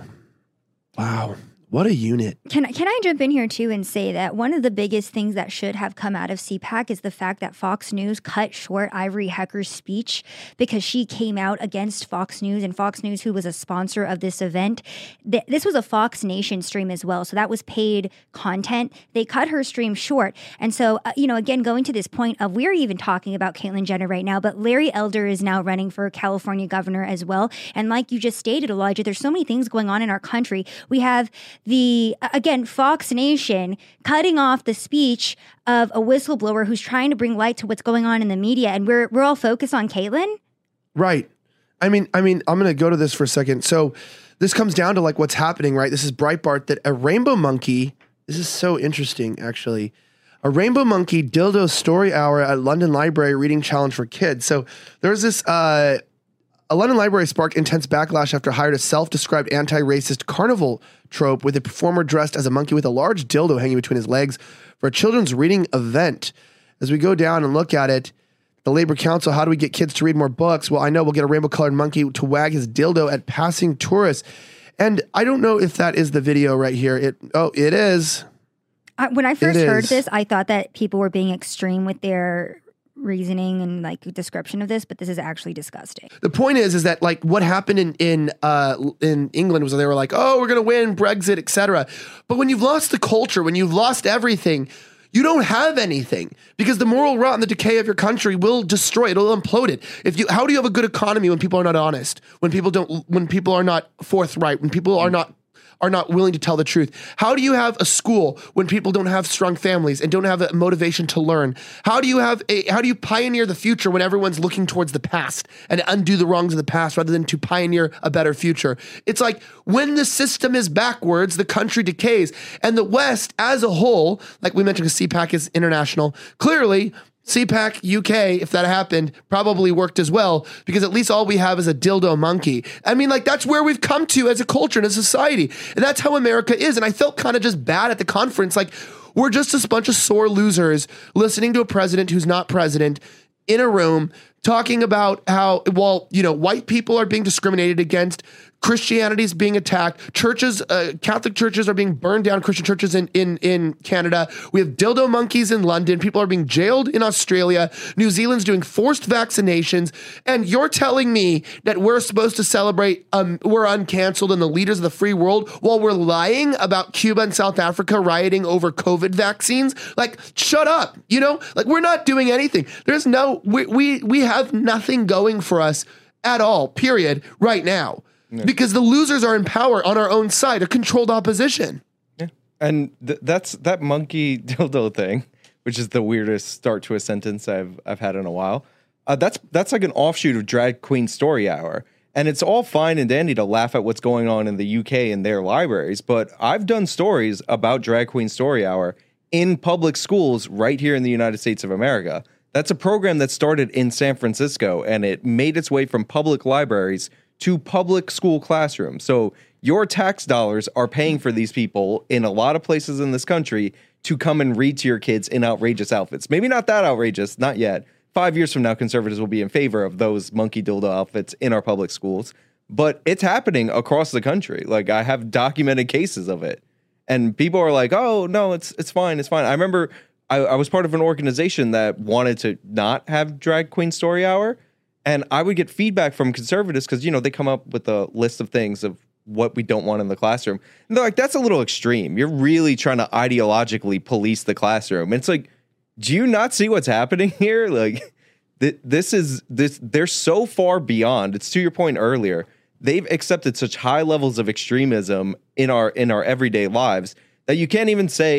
Speaker 3: Wow. What a unit.
Speaker 8: Can, can I jump in here too and say that one of the biggest things that should have come out of C PAC is the fact that Fox News cut short Ivory Hecker's speech because she came out against Fox News, and Fox News, who was a sponsor of this event. Th- this was a Fox Nation stream as well, so that was paid content. They cut her stream short. And so, uh, you know, again, going to this point of, we're even talking about Caitlyn Jenner right now, but Larry Elder is now running for California governor as well. And like you just stated, Elijah, there's so many things going on in our country. We have the, again, Fox Nation cutting off the speech of a whistleblower who's trying to bring light to what's going on in the media, and we're we're all focused on Caitlyn.
Speaker 3: Right. I mean, I mean, I'm going to go to this for a second. So this comes down to like what's happening, right? This is Breitbart, that a rainbow monkey, this is so interesting, actually. A rainbow monkey dildo story hour at London Library reading challenge for kids. So there's this, uh, a London library sparked intense backlash after hired a self-described anti-racist carnival trope with a performer dressed as a monkey with a large dildo hanging between his legs for a children's reading event. As we go down and look at it, the Labor Council, how do we get kids to read more books? Well, I know we'll get a rainbow-colored monkey to wag his dildo at passing tourists. And I don't know if that is the video right here. It Oh, it is.
Speaker 8: I, when I first
Speaker 3: It
Speaker 8: heard
Speaker 3: is.
Speaker 8: this, I thought that people were being extreme with their reasoning and like description of this, but this is actually disgusting.
Speaker 3: The point is, is that like what happened in in uh, in England was they were like, oh, we're gonna win Brexit, et cetera. But when you've lost the culture, when you've lost everything, you don't have anything, because the moral rot and the decay of your country will destroy it. It'll implode it. If you, how do you have a good economy when people are not honest? When people don't, when people are not forthright? When people are not are not willing to tell the truth? How do you have a school when people don't have strong families and don't have a motivation to learn? How do you have a, how do you pioneer the future when everyone's looking towards the past and undo the wrongs of the past rather than to pioneer a better future? It's like when the system is backwards, the country decays. And the West as a whole, like we mentioned, because C PAC is international, clearly C PAC U K, if that happened, probably worked as well, because at least all we have is a dildo monkey. I mean, like, that's where we've come to as a culture and a society. And that's how America is. And I felt kind of just bad at the conference. Like, we're just a bunch of sore losers listening to a president who's not president in a room talking about how, well, you know, white people are being discriminated against, Christianity is being attacked, churches, uh, Catholic churches are being burned down, Christian churches in, in, in Canada. We have dildo monkeys in London. People are being jailed in Australia. New Zealand's doing forced vaccinations. And you're telling me that we're supposed to celebrate, um, we're uncanceled and the leaders of the free world while we're lying about Cuba and South Africa rioting over COVID vaccines? Like, shut up. You know, like, we're not doing anything. There's no, we, we, we have nothing going for us at all, period, right now. Yeah. Because the losers are in power on our own side, a controlled opposition.
Speaker 4: Yeah. And th- that's that monkey dildo thing, which is the weirdest start to a sentence I've I've had in a while. Uh, that's that's like an offshoot of Drag Queen Story Hour. And it's all fine and dandy to laugh at what's going on in the U K in their libraries, but I've done stories about Drag Queen Story Hour in public schools right here in the United States of America. That's a program that started in San Francisco, and it made its way from public libraries to public school classrooms. So your tax dollars are paying for these people in a lot of places in this country to come and read to your kids in outrageous outfits. Maybe not that outrageous, not yet. Five years from now, conservatives will be in favor of those monkey dildo outfits in our public schools. But it's happening across the country. Like, I have documented cases of it. And people are like, oh, no, it's it's fine, it's fine. I remember I, I was part of an organization that wanted to not have Drag Queen Story Hour. And I would get feedback from conservatives because, you know, they come up with a list of things of what we don't want in the classroom. And they're like, that's a little extreme. You're really trying to ideologically police the classroom. And it's like, do you not see what's happening here? Like, th- this is this. They're so far beyond. It's to your point earlier. They've accepted such high levels of extremism in our in our everyday lives that you can't even say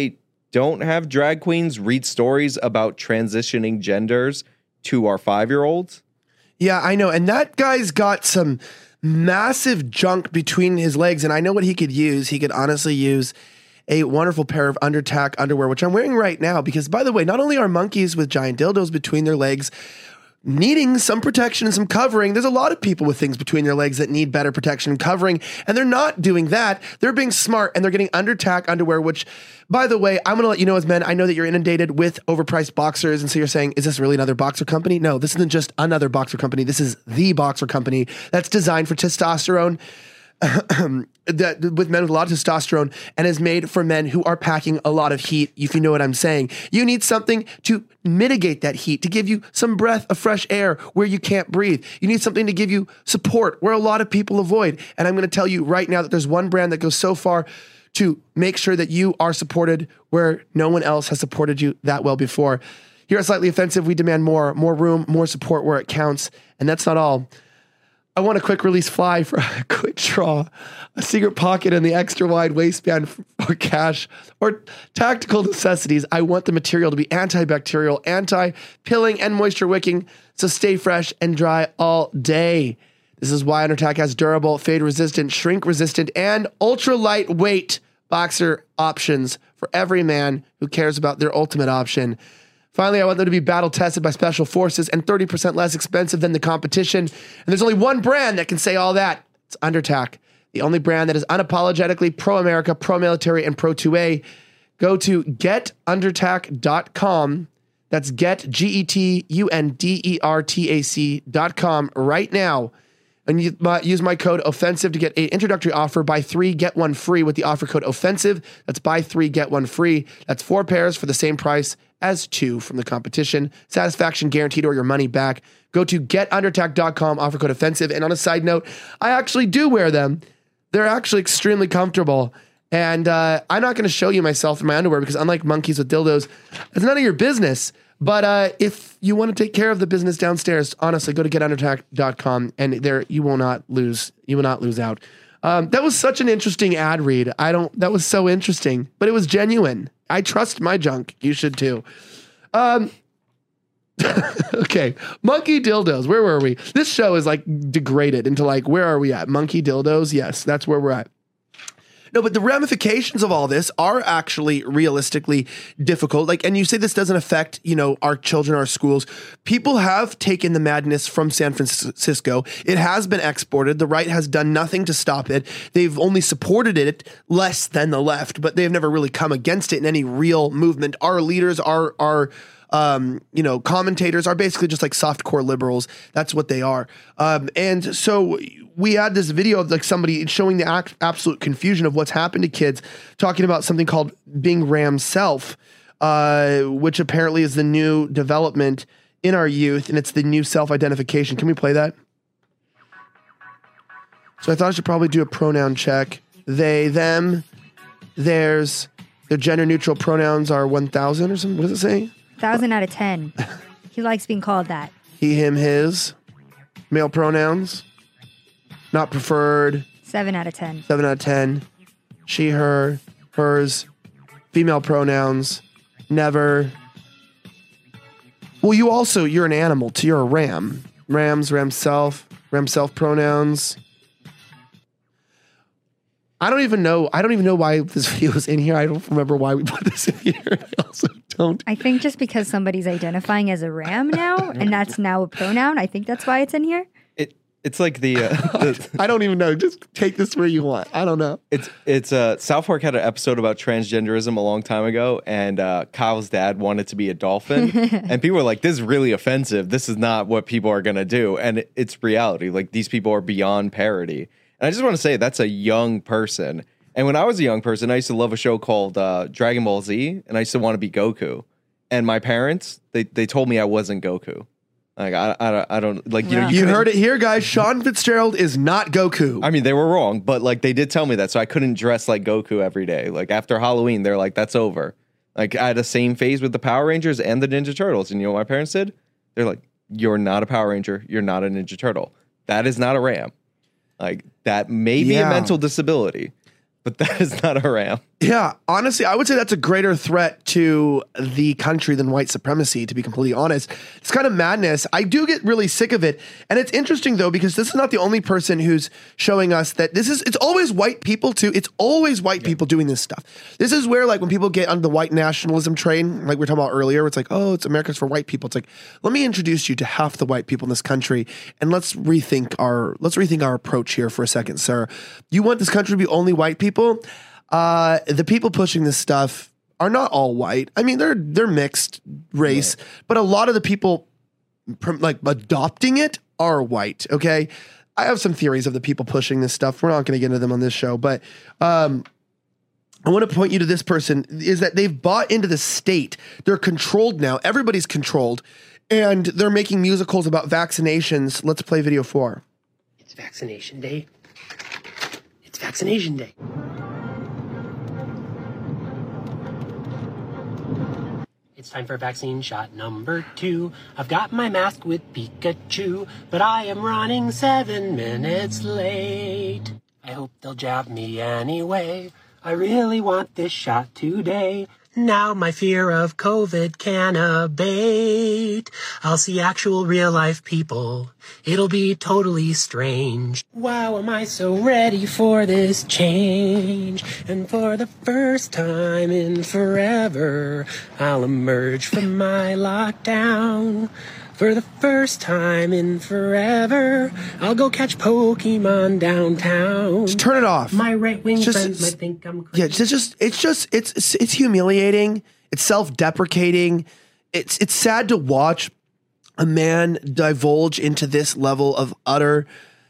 Speaker 4: don't have drag queens read stories about transitioning genders to our five-year-olds.
Speaker 3: Yeah, I know. And that guy's got some massive junk between his legs. And I know what he could use. He could honestly use a wonderful pair of Undertac underwear, which I'm wearing right now. Because, by the way, not only are monkeys with giant dildos between their legs needing some protection and some covering, there's a lot of people with things between their legs that need better protection and covering, and they're not doing that. They're being smart, and they're getting Undertac underwear, which, by the way, I'm going to let you know as men, I know that you're inundated with overpriced boxers, and so you're saying, is this really another boxer company? No, this isn't just another boxer company. This is the boxer company that's designed for testosterone, that with men with a lot of testosterone, and is made for men who are packing a lot of heat, if you know what I'm saying. You need something to mitigate that heat, to give you some breath of fresh air where you can't breathe. You need something to give you support where a lot of people avoid. And I'm going to tell you right now that there's one brand that goes so far to make sure that you are supported where no one else has supported you that well before. Here at Slightly Offensive, we demand more, more room, more support where it counts. And that's not all. I want a quick release fly for a quick draw, a secret pocket in the extra wide waistband for cash, or tactical necessities. I want the material to be antibacterial, anti-pilling, and moisture wicking, so stay fresh and dry all day. This is why Undertac has durable, fade-resistant, shrink-resistant, and ultra-lightweight boxer options for every man who cares about their ultimate option. Finally, I want them to be battle tested by special forces and thirty percent less expensive than the competition. And there's only one brand that can say all that. It's Undertac, the only brand that is unapologetically pro-America, pro-military, and pro two A. Go to get undertac dot com. That's get, G E T U N D E R T A C dot com right now. And you, uh, use my code OFFENSIVE to get an introductory offer. Buy three, get one free with the offer code OFFENSIVE. That's buy three, get one free. That's four pairs for the same price as two from the competition. Satisfaction guaranteed or your money back. Go to get undertac dot com, offer code OFFENSIVE. And on a side note, I actually do wear them. They're actually extremely comfortable. And uh, I'm not going to show you myself in my underwear because unlike monkeys with dildos, it's none of your business. But uh, if you want to take care of the business downstairs, honestly, go to get undertac dot com and there you will not lose. You will not lose out. Um, that was such an interesting ad read. I don't. That was so interesting, but it was genuine. I trust my junk. You should too. Um, okay, monkey dildos. Where were we? This show is like degraded into like where are we at? Monkey dildos. Yes, that's where we're at. No, but the ramifications of all this are actually realistically difficult. Like, and you say this doesn't affect, you know, our children, our schools. People have taken the madness from San Francisco. It has been exported. The right has done nothing to stop it. They've only supported it less than the left, but they've never really come against it in any real movement. Our leaders are, are, Um, you know, commentators are basically just like softcore liberals. That's what they are. Um, and so we had this video of like somebody showing the ac- absolute confusion of what's happened to kids, talking about something called being Ram self, uh, which apparently is the new development in our youth, and it's the new self-identification. Can we play that? So I thought I should probably do a pronoun check. They, them, theirs, their gender neutral pronouns are one thousand or something. What does it say?
Speaker 8: Thousand out of ten. He likes being called that.
Speaker 3: He, him, his. Male pronouns. Not preferred.
Speaker 8: Seven out of ten.
Speaker 3: Seven out of ten. She, her, hers. Female pronouns. Never. Well, you also, you're an animal too. You're a ram. Rams, ram self, ram self pronouns. I don't even know. I don't even know why this video is in here. I don't remember why we put this in here. I also don't.
Speaker 8: I think just because somebody's identifying as a ram now, and that's now a pronoun. I think that's why it's in here.
Speaker 4: It it's like the, uh, the
Speaker 3: I don't even know. Just take this where you want. I don't know.
Speaker 4: It's it's uh South Park had an episode about transgenderism a long time ago, and uh, Kyle's dad wanted to be a dolphin, and people were like, "This is really offensive. This is not what people are gonna do," and it, it's reality. Like these people are beyond parody. And I just want to say that's a young person. And when I was a young person, I used to love a show called uh, Dragon Ball Z, and I used to want to be Goku. And my parents, they they told me I wasn't Goku. Like I I, I don't like you
Speaker 8: Yeah.
Speaker 4: know
Speaker 3: You heard it here, guys. Sean Fitzgerald is not Goku.
Speaker 4: I mean, they were wrong, but like they did tell me that, so I couldn't dress like Goku every day. Like after Halloween, they're like, "That's over." Like I had the same phase with the Power Rangers and the Ninja Turtles, and you know what my parents did? They're like, "You're not a Power Ranger. You're not a Ninja Turtle. That is not a ram. Like that may be
Speaker 3: Yeah.
Speaker 4: a mental disability." but that is not around.
Speaker 3: Yeah, honestly, I would say that's a greater threat to the country than white supremacy, to be completely honest. It's kind of madness. I do get really sick of it. And it's interesting, though, because this is not the only person who's showing us that this is, it's always white people, too. It's always white yeah. people doing this stuff. This is where, like, when people get on the white nationalism train, like we were talking about earlier, it's like, oh, it's America's for white people. It's like, let me introduce you to half the white people in this country, and let's rethink our, let's rethink our approach here for a second, sir. You want this country to be only white people? Uh, the people pushing this stuff are not all white. I mean, they're they're mixed race, right. but a lot of the people like adopting it are white. Okay, I have some theories of the people pushing this stuff. We're not going to get into them on this show, but um, I want to point you to this person. Is that they've bought into the state? They're controlled now. Everybody's controlled, and they're making musicals about vaccinations. Let's play video four.
Speaker 9: It's vaccination day. It's vaccination day. It's time for vaccine shot number two. I've got my mask with Pikachu, but I am running seven minutes late. I hope they'll jab me anyway. I really want this shot today. Now my fear of COVID can abate. I'll see actual real life people. It'll be totally strange. Wow, am I so ready for this change? And for the first time in forever, I'll emerge from my lockdown. For the first time in forever, I'll go catch Pokemon downtown.
Speaker 3: Just turn it off.
Speaker 9: My right-wing
Speaker 3: just,
Speaker 9: friends might think I'm crazy.
Speaker 3: Yeah, it's just, it's just, it's, it's, it's humiliating. It's self-deprecating. It's, it's sad to watch a man divulge into this level of utter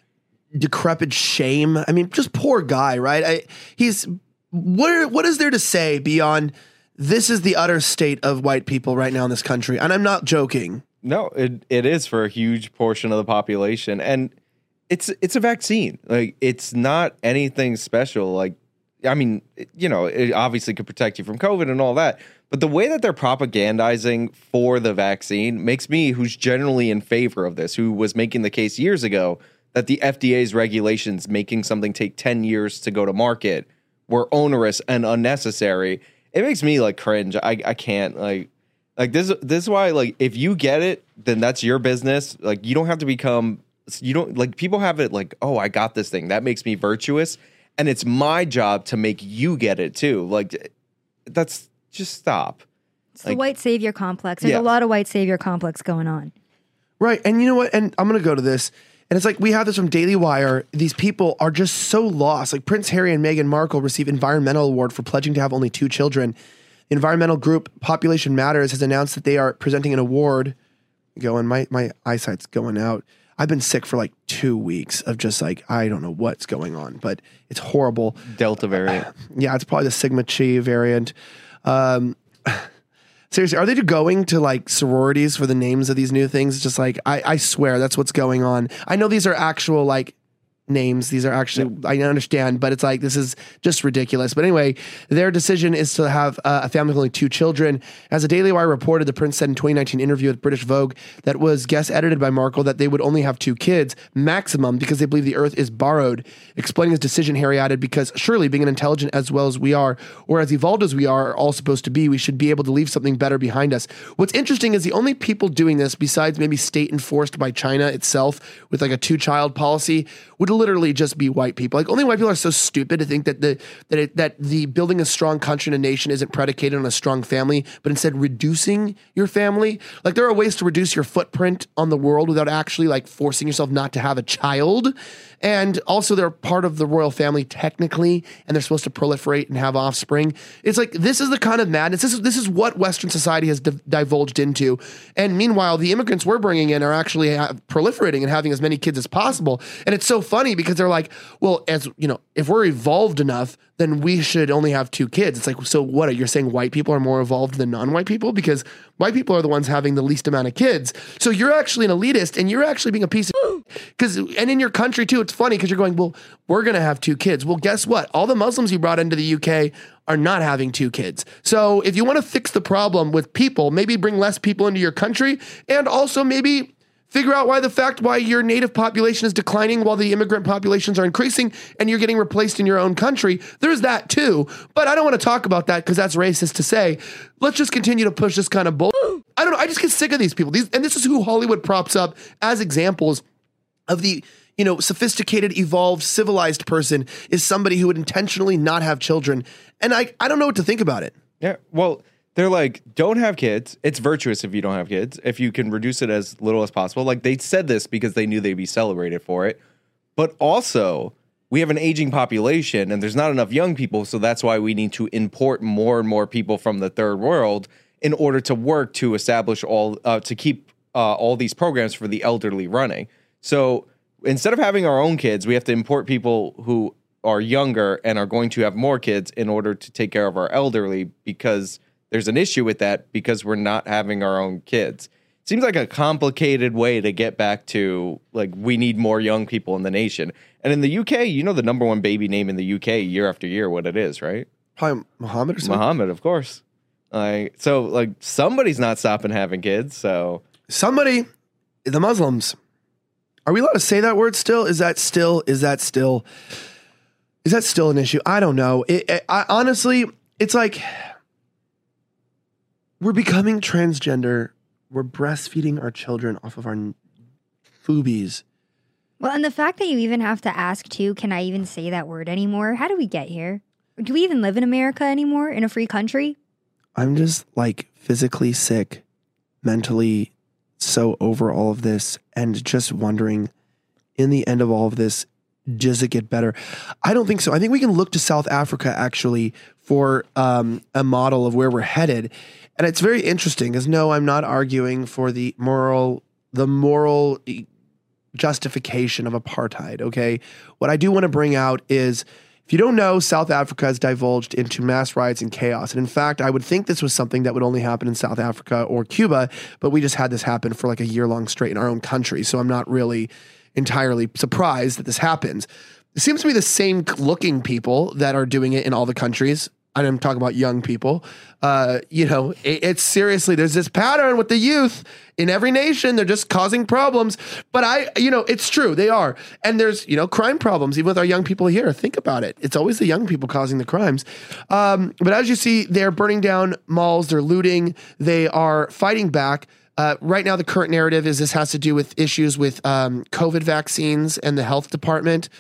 Speaker 3: decrepit shame. I mean, just poor guy, right? I, he's, what, what is there to say beyond this is the utter state of white people right now in this country? And I'm not joking.
Speaker 4: No, it it is for a huge portion of the population, and it's it's a vaccine. Like, it's not anything special. Like, I mean, you know, it obviously could protect you from COVID and all that, but the way that they're propagandizing for the vaccine makes me, who's generally in favor of this, who was making the case years ago that the F D A's regulations making something take ten years to go to market were onerous and unnecessary. It makes me like cringe. I I can't like. Like this, this is why, like, if you get it, then that's your business. Like, you don't have to become, you don't, like, people have it like, oh, I got this thing. That makes me virtuous. And it's my job to make you get it too. Like, that's, just stop.
Speaker 8: It's
Speaker 4: like,
Speaker 8: the white savior complex. There's
Speaker 4: yeah.
Speaker 8: a lot of white savior complex going on.
Speaker 3: Right. And you know what? And I'm going to go to this. And it's like, we have this from Daily Wire. These people are just so lost. Like, Prince Harry and Meghan Markle receive environmental award for pledging to have only two children. The environmental group Population Matters has announced that they are presenting an award. Going, my my eyesight's going out. I've been sick for like two weeks of just like, I don't know what's going on, but it's horrible.
Speaker 4: Delta variant.
Speaker 3: Uh, yeah, it's probably the Sigma Chi variant. Um, seriously, are they going to like sororities for the names of these new things? It's just like, I, I swear that's what's going on. I know these are actual like names. These are actually, yep. I understand, but it's like, this is just ridiculous. But anyway, their decision is to have uh, a family with only two children. As the Daily Wire reported, the prince said in twenty nineteen interview with British Vogue that was guest edited by Markle that they would only have two kids maximum because they believe the earth is borrowed. Explaining his decision, Harry added, because surely being intelligent as well as we are, or as evolved as we are, are all supposed to be, we should be able to leave something better behind us. What's interesting is the only people doing this, besides maybe state enforced by China itself with like a two-child policy, would literally just be white people. Like, only white people are so stupid to think that the that it, that the building a strong country and a nation isn't predicated on a strong family, but instead reducing your family. Like, there are ways to reduce your footprint on the world without actually like forcing yourself not to have a child. And also, they're part of the royal family technically, and they're supposed to proliferate and have offspring. It's like, this is the kind of madness. This is this is what Western society has di- divulged into. And meanwhile, the immigrants we're bringing in are actually ha- proliferating and having as many kids as possible. And it's so funny because they're like, well, as you know, if we're evolved enough, then we should only have two kids. It's like, so what? You're saying white people are more evolved than non-white people? Because white people are the ones having the least amount of kids. So you're actually an elitist, and you're actually being a piece of because and in your country too, it's funny because you're going, well, we're going to have two kids. Well, guess what? All the Muslims you brought into the U K are not having two kids. So if you want to fix the problem with people, maybe bring less people into your country, and also maybe Figure out why the fact why your native population is declining while the immigrant populations are increasing and you're getting replaced in your own country. There's that too. But I don't want to talk about that because that's racist to say. Let's just continue to push this kind of bull. I don't know. I just get sick of these people. These, and this is who Hollywood props up as examples of the, you know, sophisticated, evolved, civilized person is somebody who would intentionally not have children. And I, I don't know what to think about it.
Speaker 4: Yeah. Well, they're like, don't have kids. It's virtuous if you don't have kids, if you can reduce it as little as possible. Like, they said this because they knew they'd be celebrated for it. But also, we have an aging population and there's not enough young people. So that's why we need to import more and more people from the third world in order to work to establish all, uh, to keep uh, all these programs for the elderly running. So instead of having our own kids, we have to import people who are younger and are going to have more kids in order to take care of our elderly, because there's an issue with that because we're not having our own kids. Seems like a complicated way to get back to, like, we need more young people in the nation. And in the U K, you know the number one baby name in the U K year after year, what it is, right?
Speaker 3: Probably Muhammad or something?
Speaker 4: Muhammad, of course. Like, so, like, somebody's not stopping having kids, so.
Speaker 3: Somebody, the Muslims. Are we allowed to say that word still? Is that still, is that still, is that still an issue? I don't know. It, it, I, honestly, it's like, we're becoming transgender. We're breastfeeding our children off of our foobies.
Speaker 8: Well, and the fact that you even have to ask, too, can I even say that word anymore? How do we get here? Do we even live in America anymore, in a free country?
Speaker 3: I'm just, like, physically sick, mentally so over all of this, and just wondering, in the end of all of this, does it get better? I don't think so. I think we can look to South Africa, actually, for um, a model of where we're headed. And it's very interesting, because no, I'm not arguing for the moral, the moral justification of apartheid, okay? What I do want to bring out is, if you don't know, South Africa has divulged into mass riots and chaos. And in fact, I would think this was something that would only happen in South Africa or Cuba, but we just had this happen for like a year long straight in our own country. So I'm not really entirely surprised that this happens. It seems to be the same looking people that are doing it in all the countries. I'm talking about young people. Uh, you know, it, it's seriously, there's this pattern with the youth in every nation. They're just causing problems. But I, you know, it's true. They are. And there's, you know, crime problems, even with our young people here. Think about it. It's always the young people causing the crimes. Um, but as you see, they're burning down malls. They're looting. They are fighting back. Uh, right now, the current narrative is this has to do with issues with um, COVID vaccines and the health department.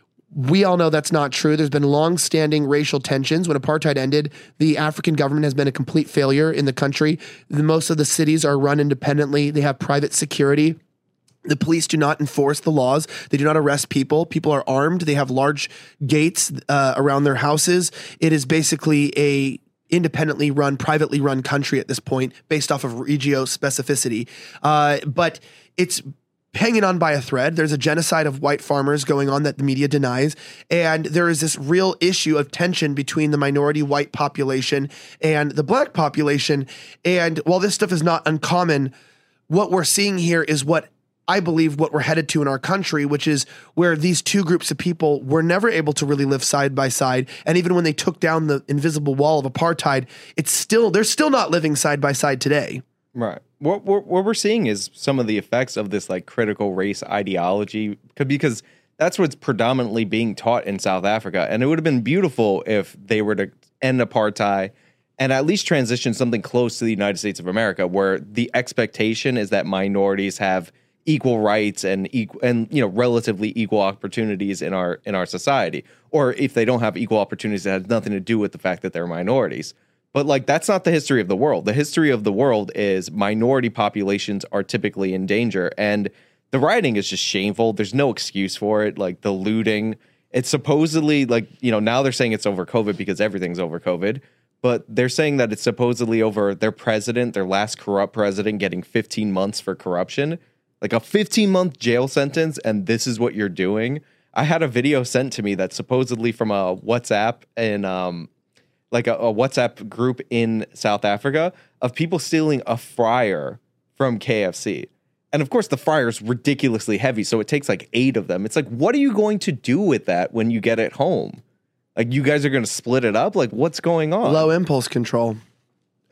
Speaker 3: We all know that's not true. There's been long-standing racial tensions. When apartheid ended, the African government has been a complete failure in the country. The, most of the cities are run independently. They have private security. The police do not enforce the laws. They do not arrest people. People are armed. They have large gates uh, around their houses. It is basically a independently run, privately run country at this point based off of regio specificity. Uh, but it's hanging on by a thread. There's a genocide of white farmers going on that the media denies. And there is this real issue of tension between the minority white population and the black population. And while this stuff is not uncommon, what we're seeing here is what I believe what we're headed to in our country, which is where these two groups of people were never able to really live side by side. And even when they took down the invisible wall of apartheid, it's still, they're still not living side by side today.
Speaker 4: Right. What, what what we're seeing is some of the effects of this like critical race ideology, because that's what's predominantly being taught in South Africa. And it would have been beautiful if they were to end apartheid and at least transition something close to the United States of America, where the expectation is that minorities have equal rights and equal and you know relatively equal opportunities in our in our society. Or if they don't have equal opportunities, it has nothing to do with the fact that they're minorities. But like that's not the history of the world. The history of the world is minority populations are typically in danger, and the rioting is just shameful. There's no excuse for it. Like the looting, it's supposedly like, you know, now they're saying it's over COVID because everything's over COVID, but they're saying that it's supposedly over their president, their last corrupt president getting fifteen months for corruption, like a fifteen month jail sentence. And this is what you're doing. I had a video sent to me that's supposedly from a WhatsApp and, um, like a, a WhatsApp group in South Africa of people stealing a fryer from K F C. And of course, the fryer is ridiculously heavy, so it takes like eight of them. It's like, what are you going to do with that when you get it home? Like, you guys are going to split it up? Like, what's going on?
Speaker 3: Low impulse control.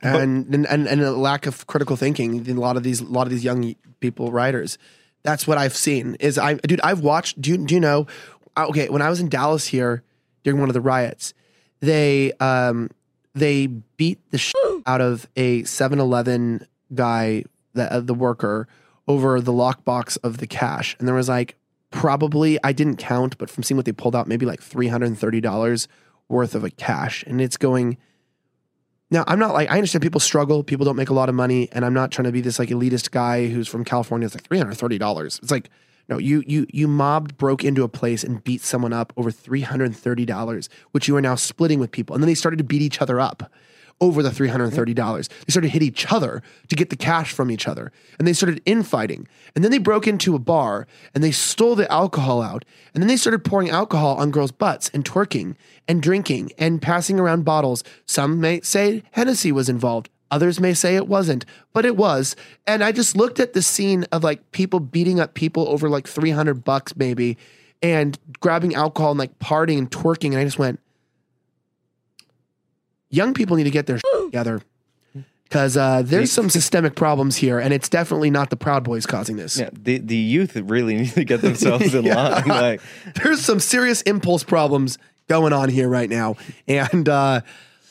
Speaker 3: and, and and and a lack of critical thinking in a lot of these a lot of these young people writers. That's what I've seen. Is I dude, I've watched. Do you do you know? Okay, when I was in Dallas here during one of the riots, they um they beat the shit out of a seven eleven guy, the uh, the worker, over the lockbox of the cash, and there was like probably, I didn't count, but from seeing what they pulled out, maybe like three hundred thirty dollars worth of a cash, and it's going. Now, I'm not like, I understand people struggle, people don't make a lot of money, and I'm not trying to be this like elitist guy who's from California. It's like three hundred thirty dollars. It's like, no, you you you mobbed, broke into a place and beat someone up over three hundred thirty dollars, which you are now splitting with people. And then they started to beat each other up over the three hundred thirty dollars. They started to hit each other to get the cash from each other. And they started infighting. And then they broke into a bar and they stole the alcohol out. And then they started pouring alcohol on girls' butts and twerking and drinking and passing around bottles. Some may say Hennessy was involved. Others may say it wasn't, but it was. And I just looked at the scene of like people beating up people over like three hundred bucks maybe and grabbing alcohol and like partying and twerking. And I just went, young people need to get their shit together because uh, there's some systemic problems here, and it's definitely not the Proud Boys causing this.
Speaker 4: Yeah, the, the youth really need to get themselves in
Speaker 3: Yeah.
Speaker 4: line. Like,
Speaker 3: there's some serious impulse problems going on here right now, and uh,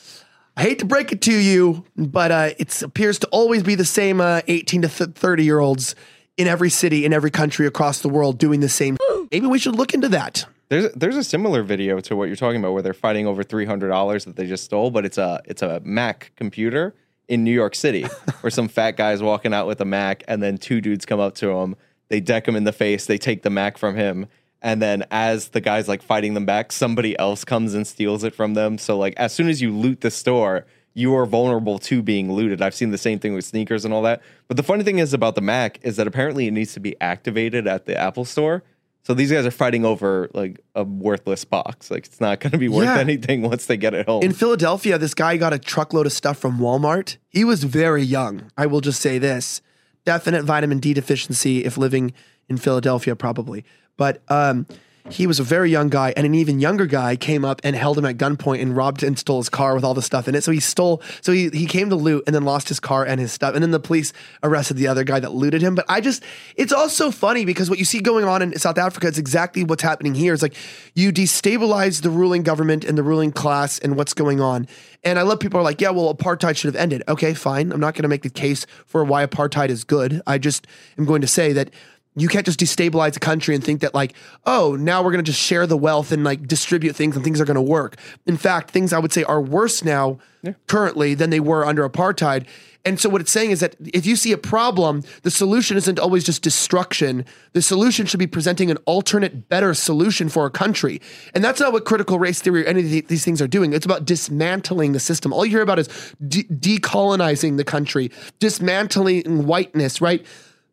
Speaker 3: I hate to break it to you, but uh, it appears to always be the same uh, eighteen to thirty year olds in every city, in every country across the world doing the same. Maybe we should look into that.
Speaker 4: There's there's a similar video to what you're talking about where they're fighting over three hundred dollars that they just stole, but it's a it's a Mac computer in New York City where some fat guy's walking out with a Mac and then two dudes come up to him, they deck him in the face, they take the Mac from him, and then as the guy's like fighting them back, somebody else comes and steals it from them. So like as soon as you loot the store, you are vulnerable to being looted. I've seen the same thing with sneakers and all that. But the funny thing is about the Mac is that apparently it needs to be activated at the Apple Store. So these guys are fighting over like a worthless box. Like it's not going to be worth
Speaker 3: Yeah.
Speaker 4: anything once they get it home.
Speaker 3: In Philadelphia, this guy got a truckload of stuff from Walmart. He was very young. I will just say this. Definite vitamin D deficiency if living in Philadelphia, probably. But um, he was a very young guy, and an even younger guy came up and held him at gunpoint and robbed and stole his car with all the stuff in it. So he stole, so he, he came to loot and then lost his car and his stuff. And then the police arrested the other guy that looted him. But I just, it's also funny because what you see going on in South Africa is exactly what's happening here. It's like you destabilize the ruling government and the ruling class and what's going on. And I love people are like, yeah, well, apartheid should have ended. Okay, fine. I'm not going to make the case for why apartheid is good. I just am going to say that you can't just destabilize a country and think that like, oh, now we're going to just share the wealth and like distribute things and things are going to work. In fact, things I would say are worse now yeah. currently than they were under apartheid. And so what it's saying is that if you see a problem, the solution isn't always just destruction. The solution should be presenting an alternate, better solution for a country. And that's not what critical race theory or any of these things are doing. It's about dismantling the system. All you hear about is de- decolonizing the country, dismantling whiteness, right?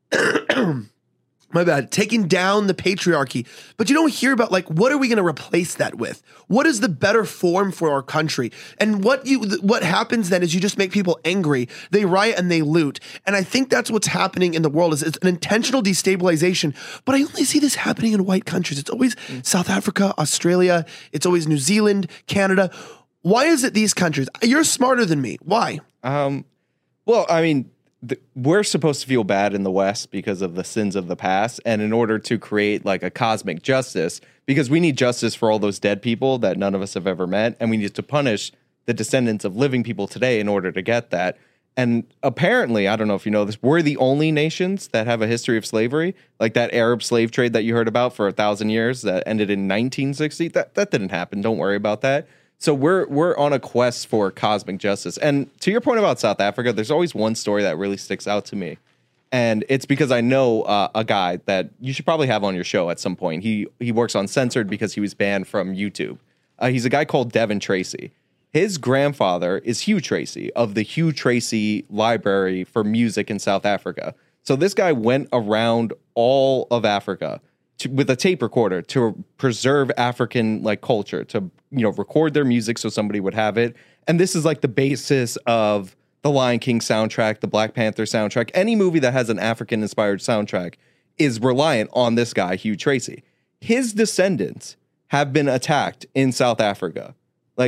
Speaker 3: My bad. Taking down the patriarchy. But you don't hear about like, what are we going to replace that with? What is the better form for our country? And what you, what happens then is you just make people angry. They riot and they loot. And I think that's what's happening in the world is it's an intentional destabilization. But I only see this happening in white countries. It's always mm. South Africa, Australia. It's always New Zealand, Canada. Why is it these countries? You're smarter than me. Why?
Speaker 4: Um, well, I mean, The, we're supposed to feel bad in the West because of the sins of the past. And in order to create like a cosmic justice, because we need justice for all those dead people that none of us have ever met. And we need to punish the descendants of living people today in order to get that. And apparently, I don't know if you know this, we're the only nations that have a history of slavery. Like that Arab slave trade that you heard about for a thousand years that ended in nineteen sixty. That, that didn't happen. Don't worry about that. So we're we're on a quest for cosmic justice. And to your point about South Africa, there's always one story that really sticks out to me. And it's because I know uh, a guy that you should probably have on your show at some point. He he works on Censored because he was banned from YouTube. Uh, he's a guy called Devin Tracy. His grandfather is Hugh Tracy of the Hugh Tracy Library for Music in South Africa. So this guy went around all of Africa To, with a tape recorder to preserve African like culture, to you know record their music so somebody would have it. And this is like the basis of the Lion King soundtrack, the Black Panther soundtrack. Any movie that has an African inspired soundtrack is reliant on this guy, Hugh Tracy. His descendants have been attacked in South Africa. Like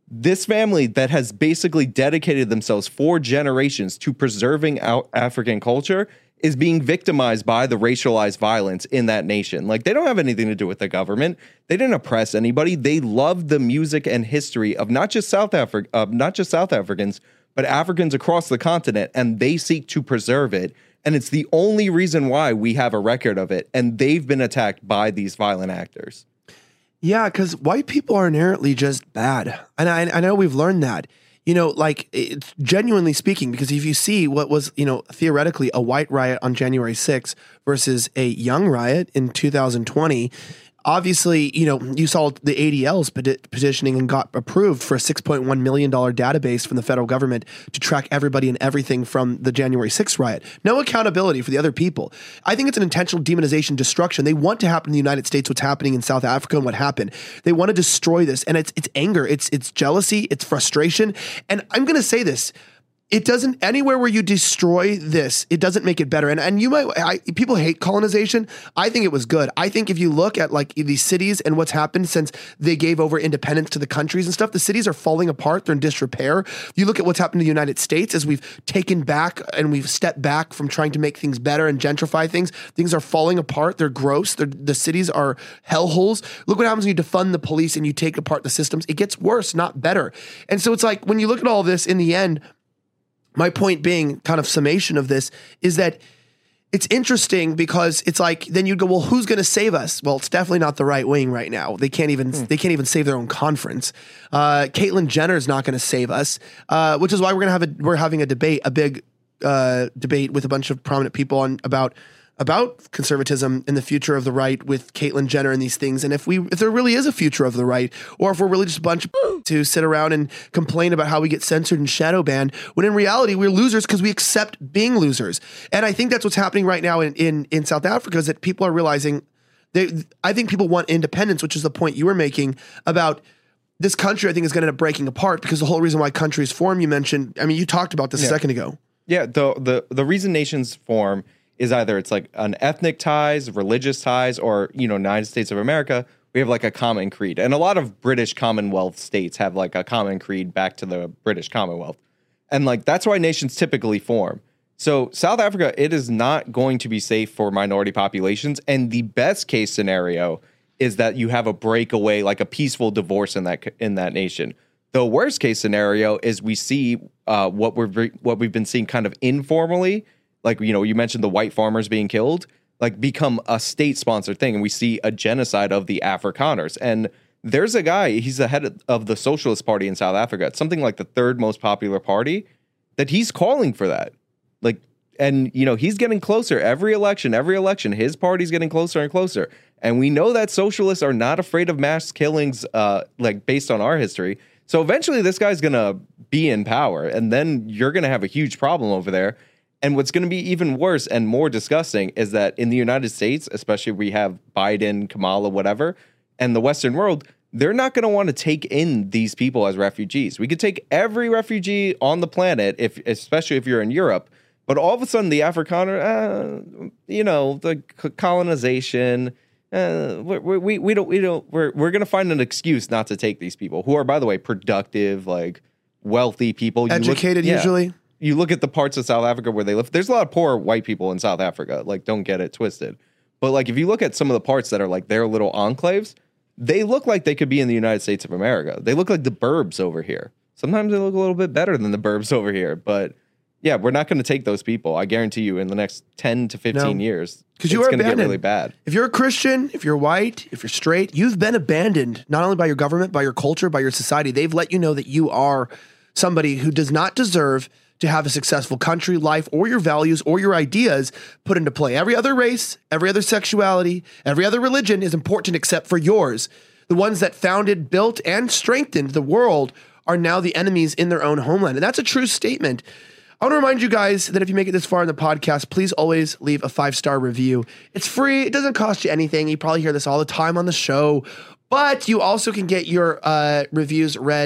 Speaker 4: This family that has basically dedicated themselves for generations to preserving our African culture is being victimized by the racialized violence in that nation. Like, they don't have anything to do with the government. They didn't oppress anybody. They love the music and history of not just South Africa, of not just South Africans, but Africans across the continent, and they seek to preserve it. And it's the only reason why we have a record of it. And they've been attacked by these violent actors.
Speaker 3: Yeah, because white people are inherently just bad. And I, I know we've learned that. You know, like, it's genuinely speaking, because if you see what was, you know, theoretically a white riot on January sixth versus a young riot in two thousand twenty, obviously, you know, you saw the A D Ls peti- petitioning and got approved for a six point one million dollars database from the federal government to track everybody and everything from the January sixth riot. No accountability for the other people. I think it's an intentional demonization, destruction. They want to happen in the United States what's happening in South Africa and what happened. They want to destroy this. And it's it's anger, it's it's jealousy, it's frustration. And I'm going to say this. It doesn't, anywhere where you destroy this, it doesn't make it better. And and you might, I, people hate colonization. I think it was good. I think if you look at like these cities and what's happened since they gave over independence to the countries and stuff, the cities are falling apart. They're in disrepair. You look at what's happened to the United States as we've taken back and we've stepped back from trying to make things better and gentrify things. Things are falling apart. They're gross. They're, the cities are hellholes. Look what happens when you defund the police and you take apart the systems. It gets worse, not better. And so it's like, when you look at all this in the end, my point being, kind of summation of this, is that it's interesting because it's like, then you'd go, well, who's going to save us? Well, it's definitely not the right wing right now. They can't even, hmm. they can't even save their own conference. Uh, Caitlyn Jenner is not going to save us, uh, which is why we're going to have a, we're having a debate, a big uh, debate with a bunch of prominent people on about about conservatism and the future of the right with Caitlyn Jenner and these things. And if we, if there really is a future of the right, or if we're really just a bunch of to sit around and complain about how we get censored and shadow banned, when in reality we're losers because we accept being losers. And I think that's what's happening right now in, in, in South Africa, is that people are realizing they, I think people want independence, which is the point you were making about this country. I think is going to end up breaking apart because the whole reason why countries form, you mentioned, I mean, you talked about this yeah. a second ago.
Speaker 4: Yeah. The, the, the reason nations form is either it's like an ethnic ties, religious ties, or, you know, United States of America, we have like a common creed. And a lot of British Commonwealth states have like a common creed back to the British Commonwealth. And like, that's why nations typically form. So South Africa, it is not going to be safe for minority populations. And the best case scenario is that you have a breakaway, like a peaceful divorce in that in that nation. The worst case scenario is we see uh, what we're what we've been seeing kind of informally. Like, you know, you mentioned the white farmers being killed, like become a state-sponsored thing. And we see a genocide of the Afrikaners. And there's a guy, he's the head of the Socialist Party in South Africa. It's something like the third most popular party, that he's calling for that. Like, and, you know, he's getting closer every election, every election. His party's getting closer and closer. And we know that socialists are not afraid of mass killings, uh, like based on our history. So eventually this guy's going to be in power. And then you're going to have a huge problem over there. And what's going to be even worse and more disgusting is that in the United States, especially we have Biden, Kamala, whatever, and the Western world, they're not going to want to take in these people as refugees. We could take every refugee on the planet, if especially if you're in Europe, but all of a sudden the Afrikaner, uh, you know, the colonization, uh, we, we we don't we don't we're we're going to find an excuse not to take these people who are, by the way, productive, like wealthy people, you
Speaker 3: educated
Speaker 4: look, yeah.
Speaker 3: usually.
Speaker 4: You look at the parts of South Africa where they live. There's a lot of poor white people in South Africa. Like, don't get it twisted. But like, if you look at some of the parts that are like their little enclaves, they look like they could be in the United States of America. They look like the burbs over here. Sometimes they look a little bit better than the burbs over here. But yeah, we're not going to take those people. I guarantee you, in the next ten to fifteen no. years, because you are going to get really bad.
Speaker 3: If you're a Christian, if you're white, if you're straight, you've been abandoned not only by your government, by your culture, by your society. They've let you know that you are somebody who does not deserve to have a successful country, life, or your values or your ideas put into play. Every other race, every other sexuality, every other religion is important except for yours. The ones that founded, built, and strengthened the world are now the enemies in their own homeland. And that's a true statement. I want to remind you guys that if you make it this far in the podcast, please always leave a five-star review. It's free. It doesn't cost you anything. You probably hear this all the time on the show. But you also can get your uh, reviews read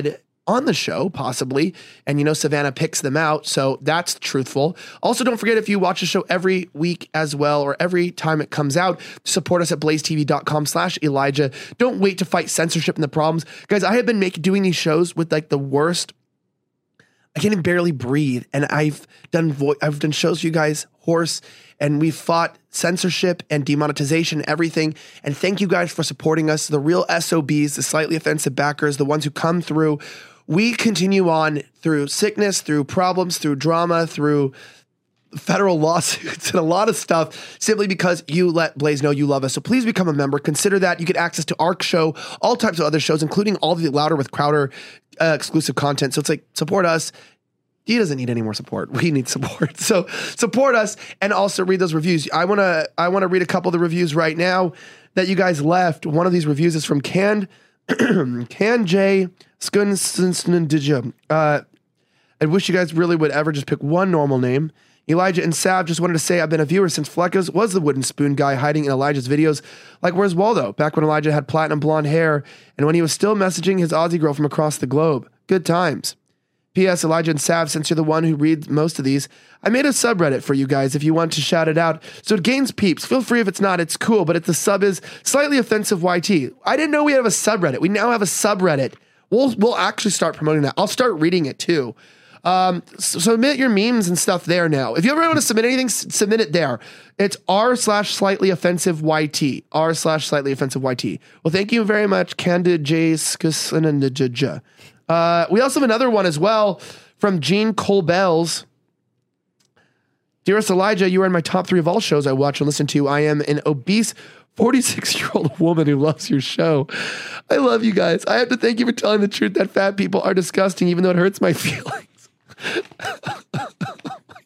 Speaker 3: on the show, possibly. And, you know, Savannah picks them out. So that's truthful. Also, don't forget, if you watch the show every week as well, or every time it comes out, support us at blazetv.com slash Elijah. Don't wait to fight censorship and the problems. Guys, I have been making doing these shows with like the worst. I can't even barely breathe. And I've done vo- I've done shows for you guys, hoarse, and we've fought censorship and demonetization, everything. And thank you guys for supporting us. The real S O Bs, the slightly offensive backers, the ones who come through. We continue on through sickness, through problems, through drama, through federal lawsuits and a lot of stuff, simply because you let Blaze know you love us. So please become a member. Consider that. You get access to our show, all types of other shows, including all the Louder with Crowder uh, exclusive content. So it's like, support us. He doesn't need any more support. We need support. So support us and also read those reviews. I want to I want to read a couple of the reviews right now that you guys left. One of these reviews is from Can Can J Skunsnindija. Uh I wish you guys really would ever just pick one normal name. Elijah and Sav, just wanted to say I've been a viewer since Flecka's was the wooden spoon guy hiding in Elijah's videos. Like, where's Waldo? Back when Elijah had platinum blonde hair and when he was still messaging his Aussie girl from across the globe. Good times. P S. Elijah and Sav, since you're the one who reads most of these, I made a subreddit for you guys if you want to shout it out. So it gains peeps. Feel free if it's not. It's cool, but if the sub is slightly offensive Y T. I didn't know we have a subreddit. We now have a subreddit. We'll we'll actually start promoting that. I'll start reading it too. Um, so submit your memes and stuff there now. If you ever want to submit anything, s- submit it there. It's r slash slightly offensive YT. R slash slightly offensive YT. Well, thank you very much, Candid J. Skusananajaja. Uh, we also have another one as well from Gene Colbells. Dearest Elijah, you are in my top three of all shows I watch and listen to. I am an obese forty-six-year-old woman who loves your show. I love you guys. I have to thank you for telling the truth that fat people are disgusting, even though it hurts my feelings. Oh my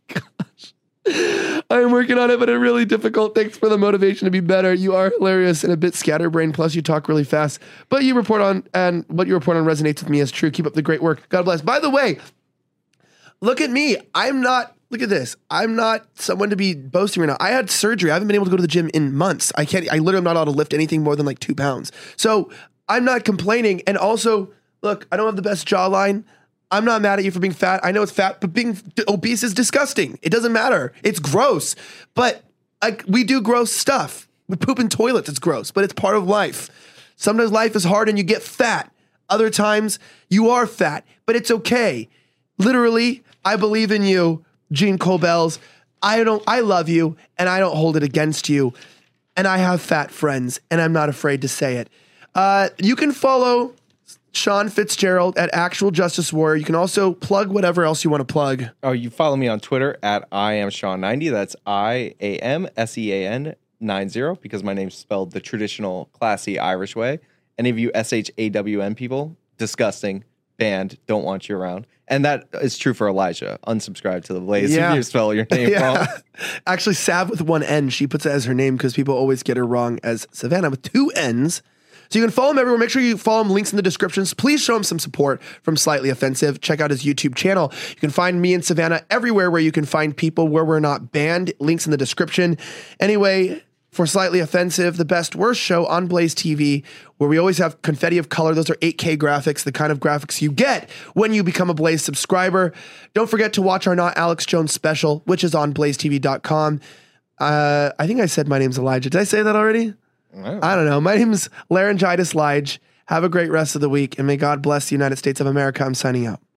Speaker 3: gosh. I'm working on it, but it's really difficult. Thanks for the motivation to be better. You are hilarious and a bit scatterbrained. Plus, you talk really fast. But you report on, and what you report on resonates with me as true. Keep up the great work. God bless. By the way, look at me. I'm not, look at this. I'm not someone to be boasting right now. I had surgery. I haven't been able to go to the gym in months. I can't, I literally am not allowed to lift anything more than like two pounds. So I'm not complaining. And also, look, I don't have the best jawline. I'm not mad at you for being fat. I know it's fat, but being obese is disgusting. It doesn't matter. It's gross. But like, we do gross stuff. We poop in toilets. It's gross, but it's part of life. Sometimes life is hard and you get fat. Other times you are fat, but it's okay. Literally, I believe in you, Gene Colbells. I don't, I love you and I don't hold it against you. And I have fat friends and I'm not afraid to say it. Uh, you can follow Sean Fitzgerald at Actual Justice Warrior. You can also plug whatever else you want to plug.
Speaker 4: Oh, you follow me on Twitter at I am Sean ninety. That's I A M S E A N nine zero because my name's spelled the traditional classy Irish way. Any of you S H A W N people, disgusting, banned, don't want you around. And that is true for Elijah. Unsubscribe to the Blaze
Speaker 3: Yeah.
Speaker 4: if you spell your name
Speaker 3: Yeah.
Speaker 4: wrong.
Speaker 3: Actually, Sav with one N. She puts it as her name because people always get her wrong as Savannah with two N's. So you can follow him everywhere. Make sure you follow him. Links in the descriptions. Please show him some support from Slightly Offensive. Check out his YouTube channel. You can find me and Savannah everywhere where you can find people where we're not banned. Links in the description. Anyway, for Slightly Offensive, the best worst show on Blaze T V, where we always have confetti of color. Those are eight K graphics, the kind of graphics you get when you become a Blaze subscriber. Don't forget to watch our Not Alex Jones special, which is on blaze t v dot com. Uh, I think I said my name's Elijah. Did I say that already? I don't know. My name's Laryngitis Lige. Have a great rest of the week, and may God bless the United States of America. I'm signing out.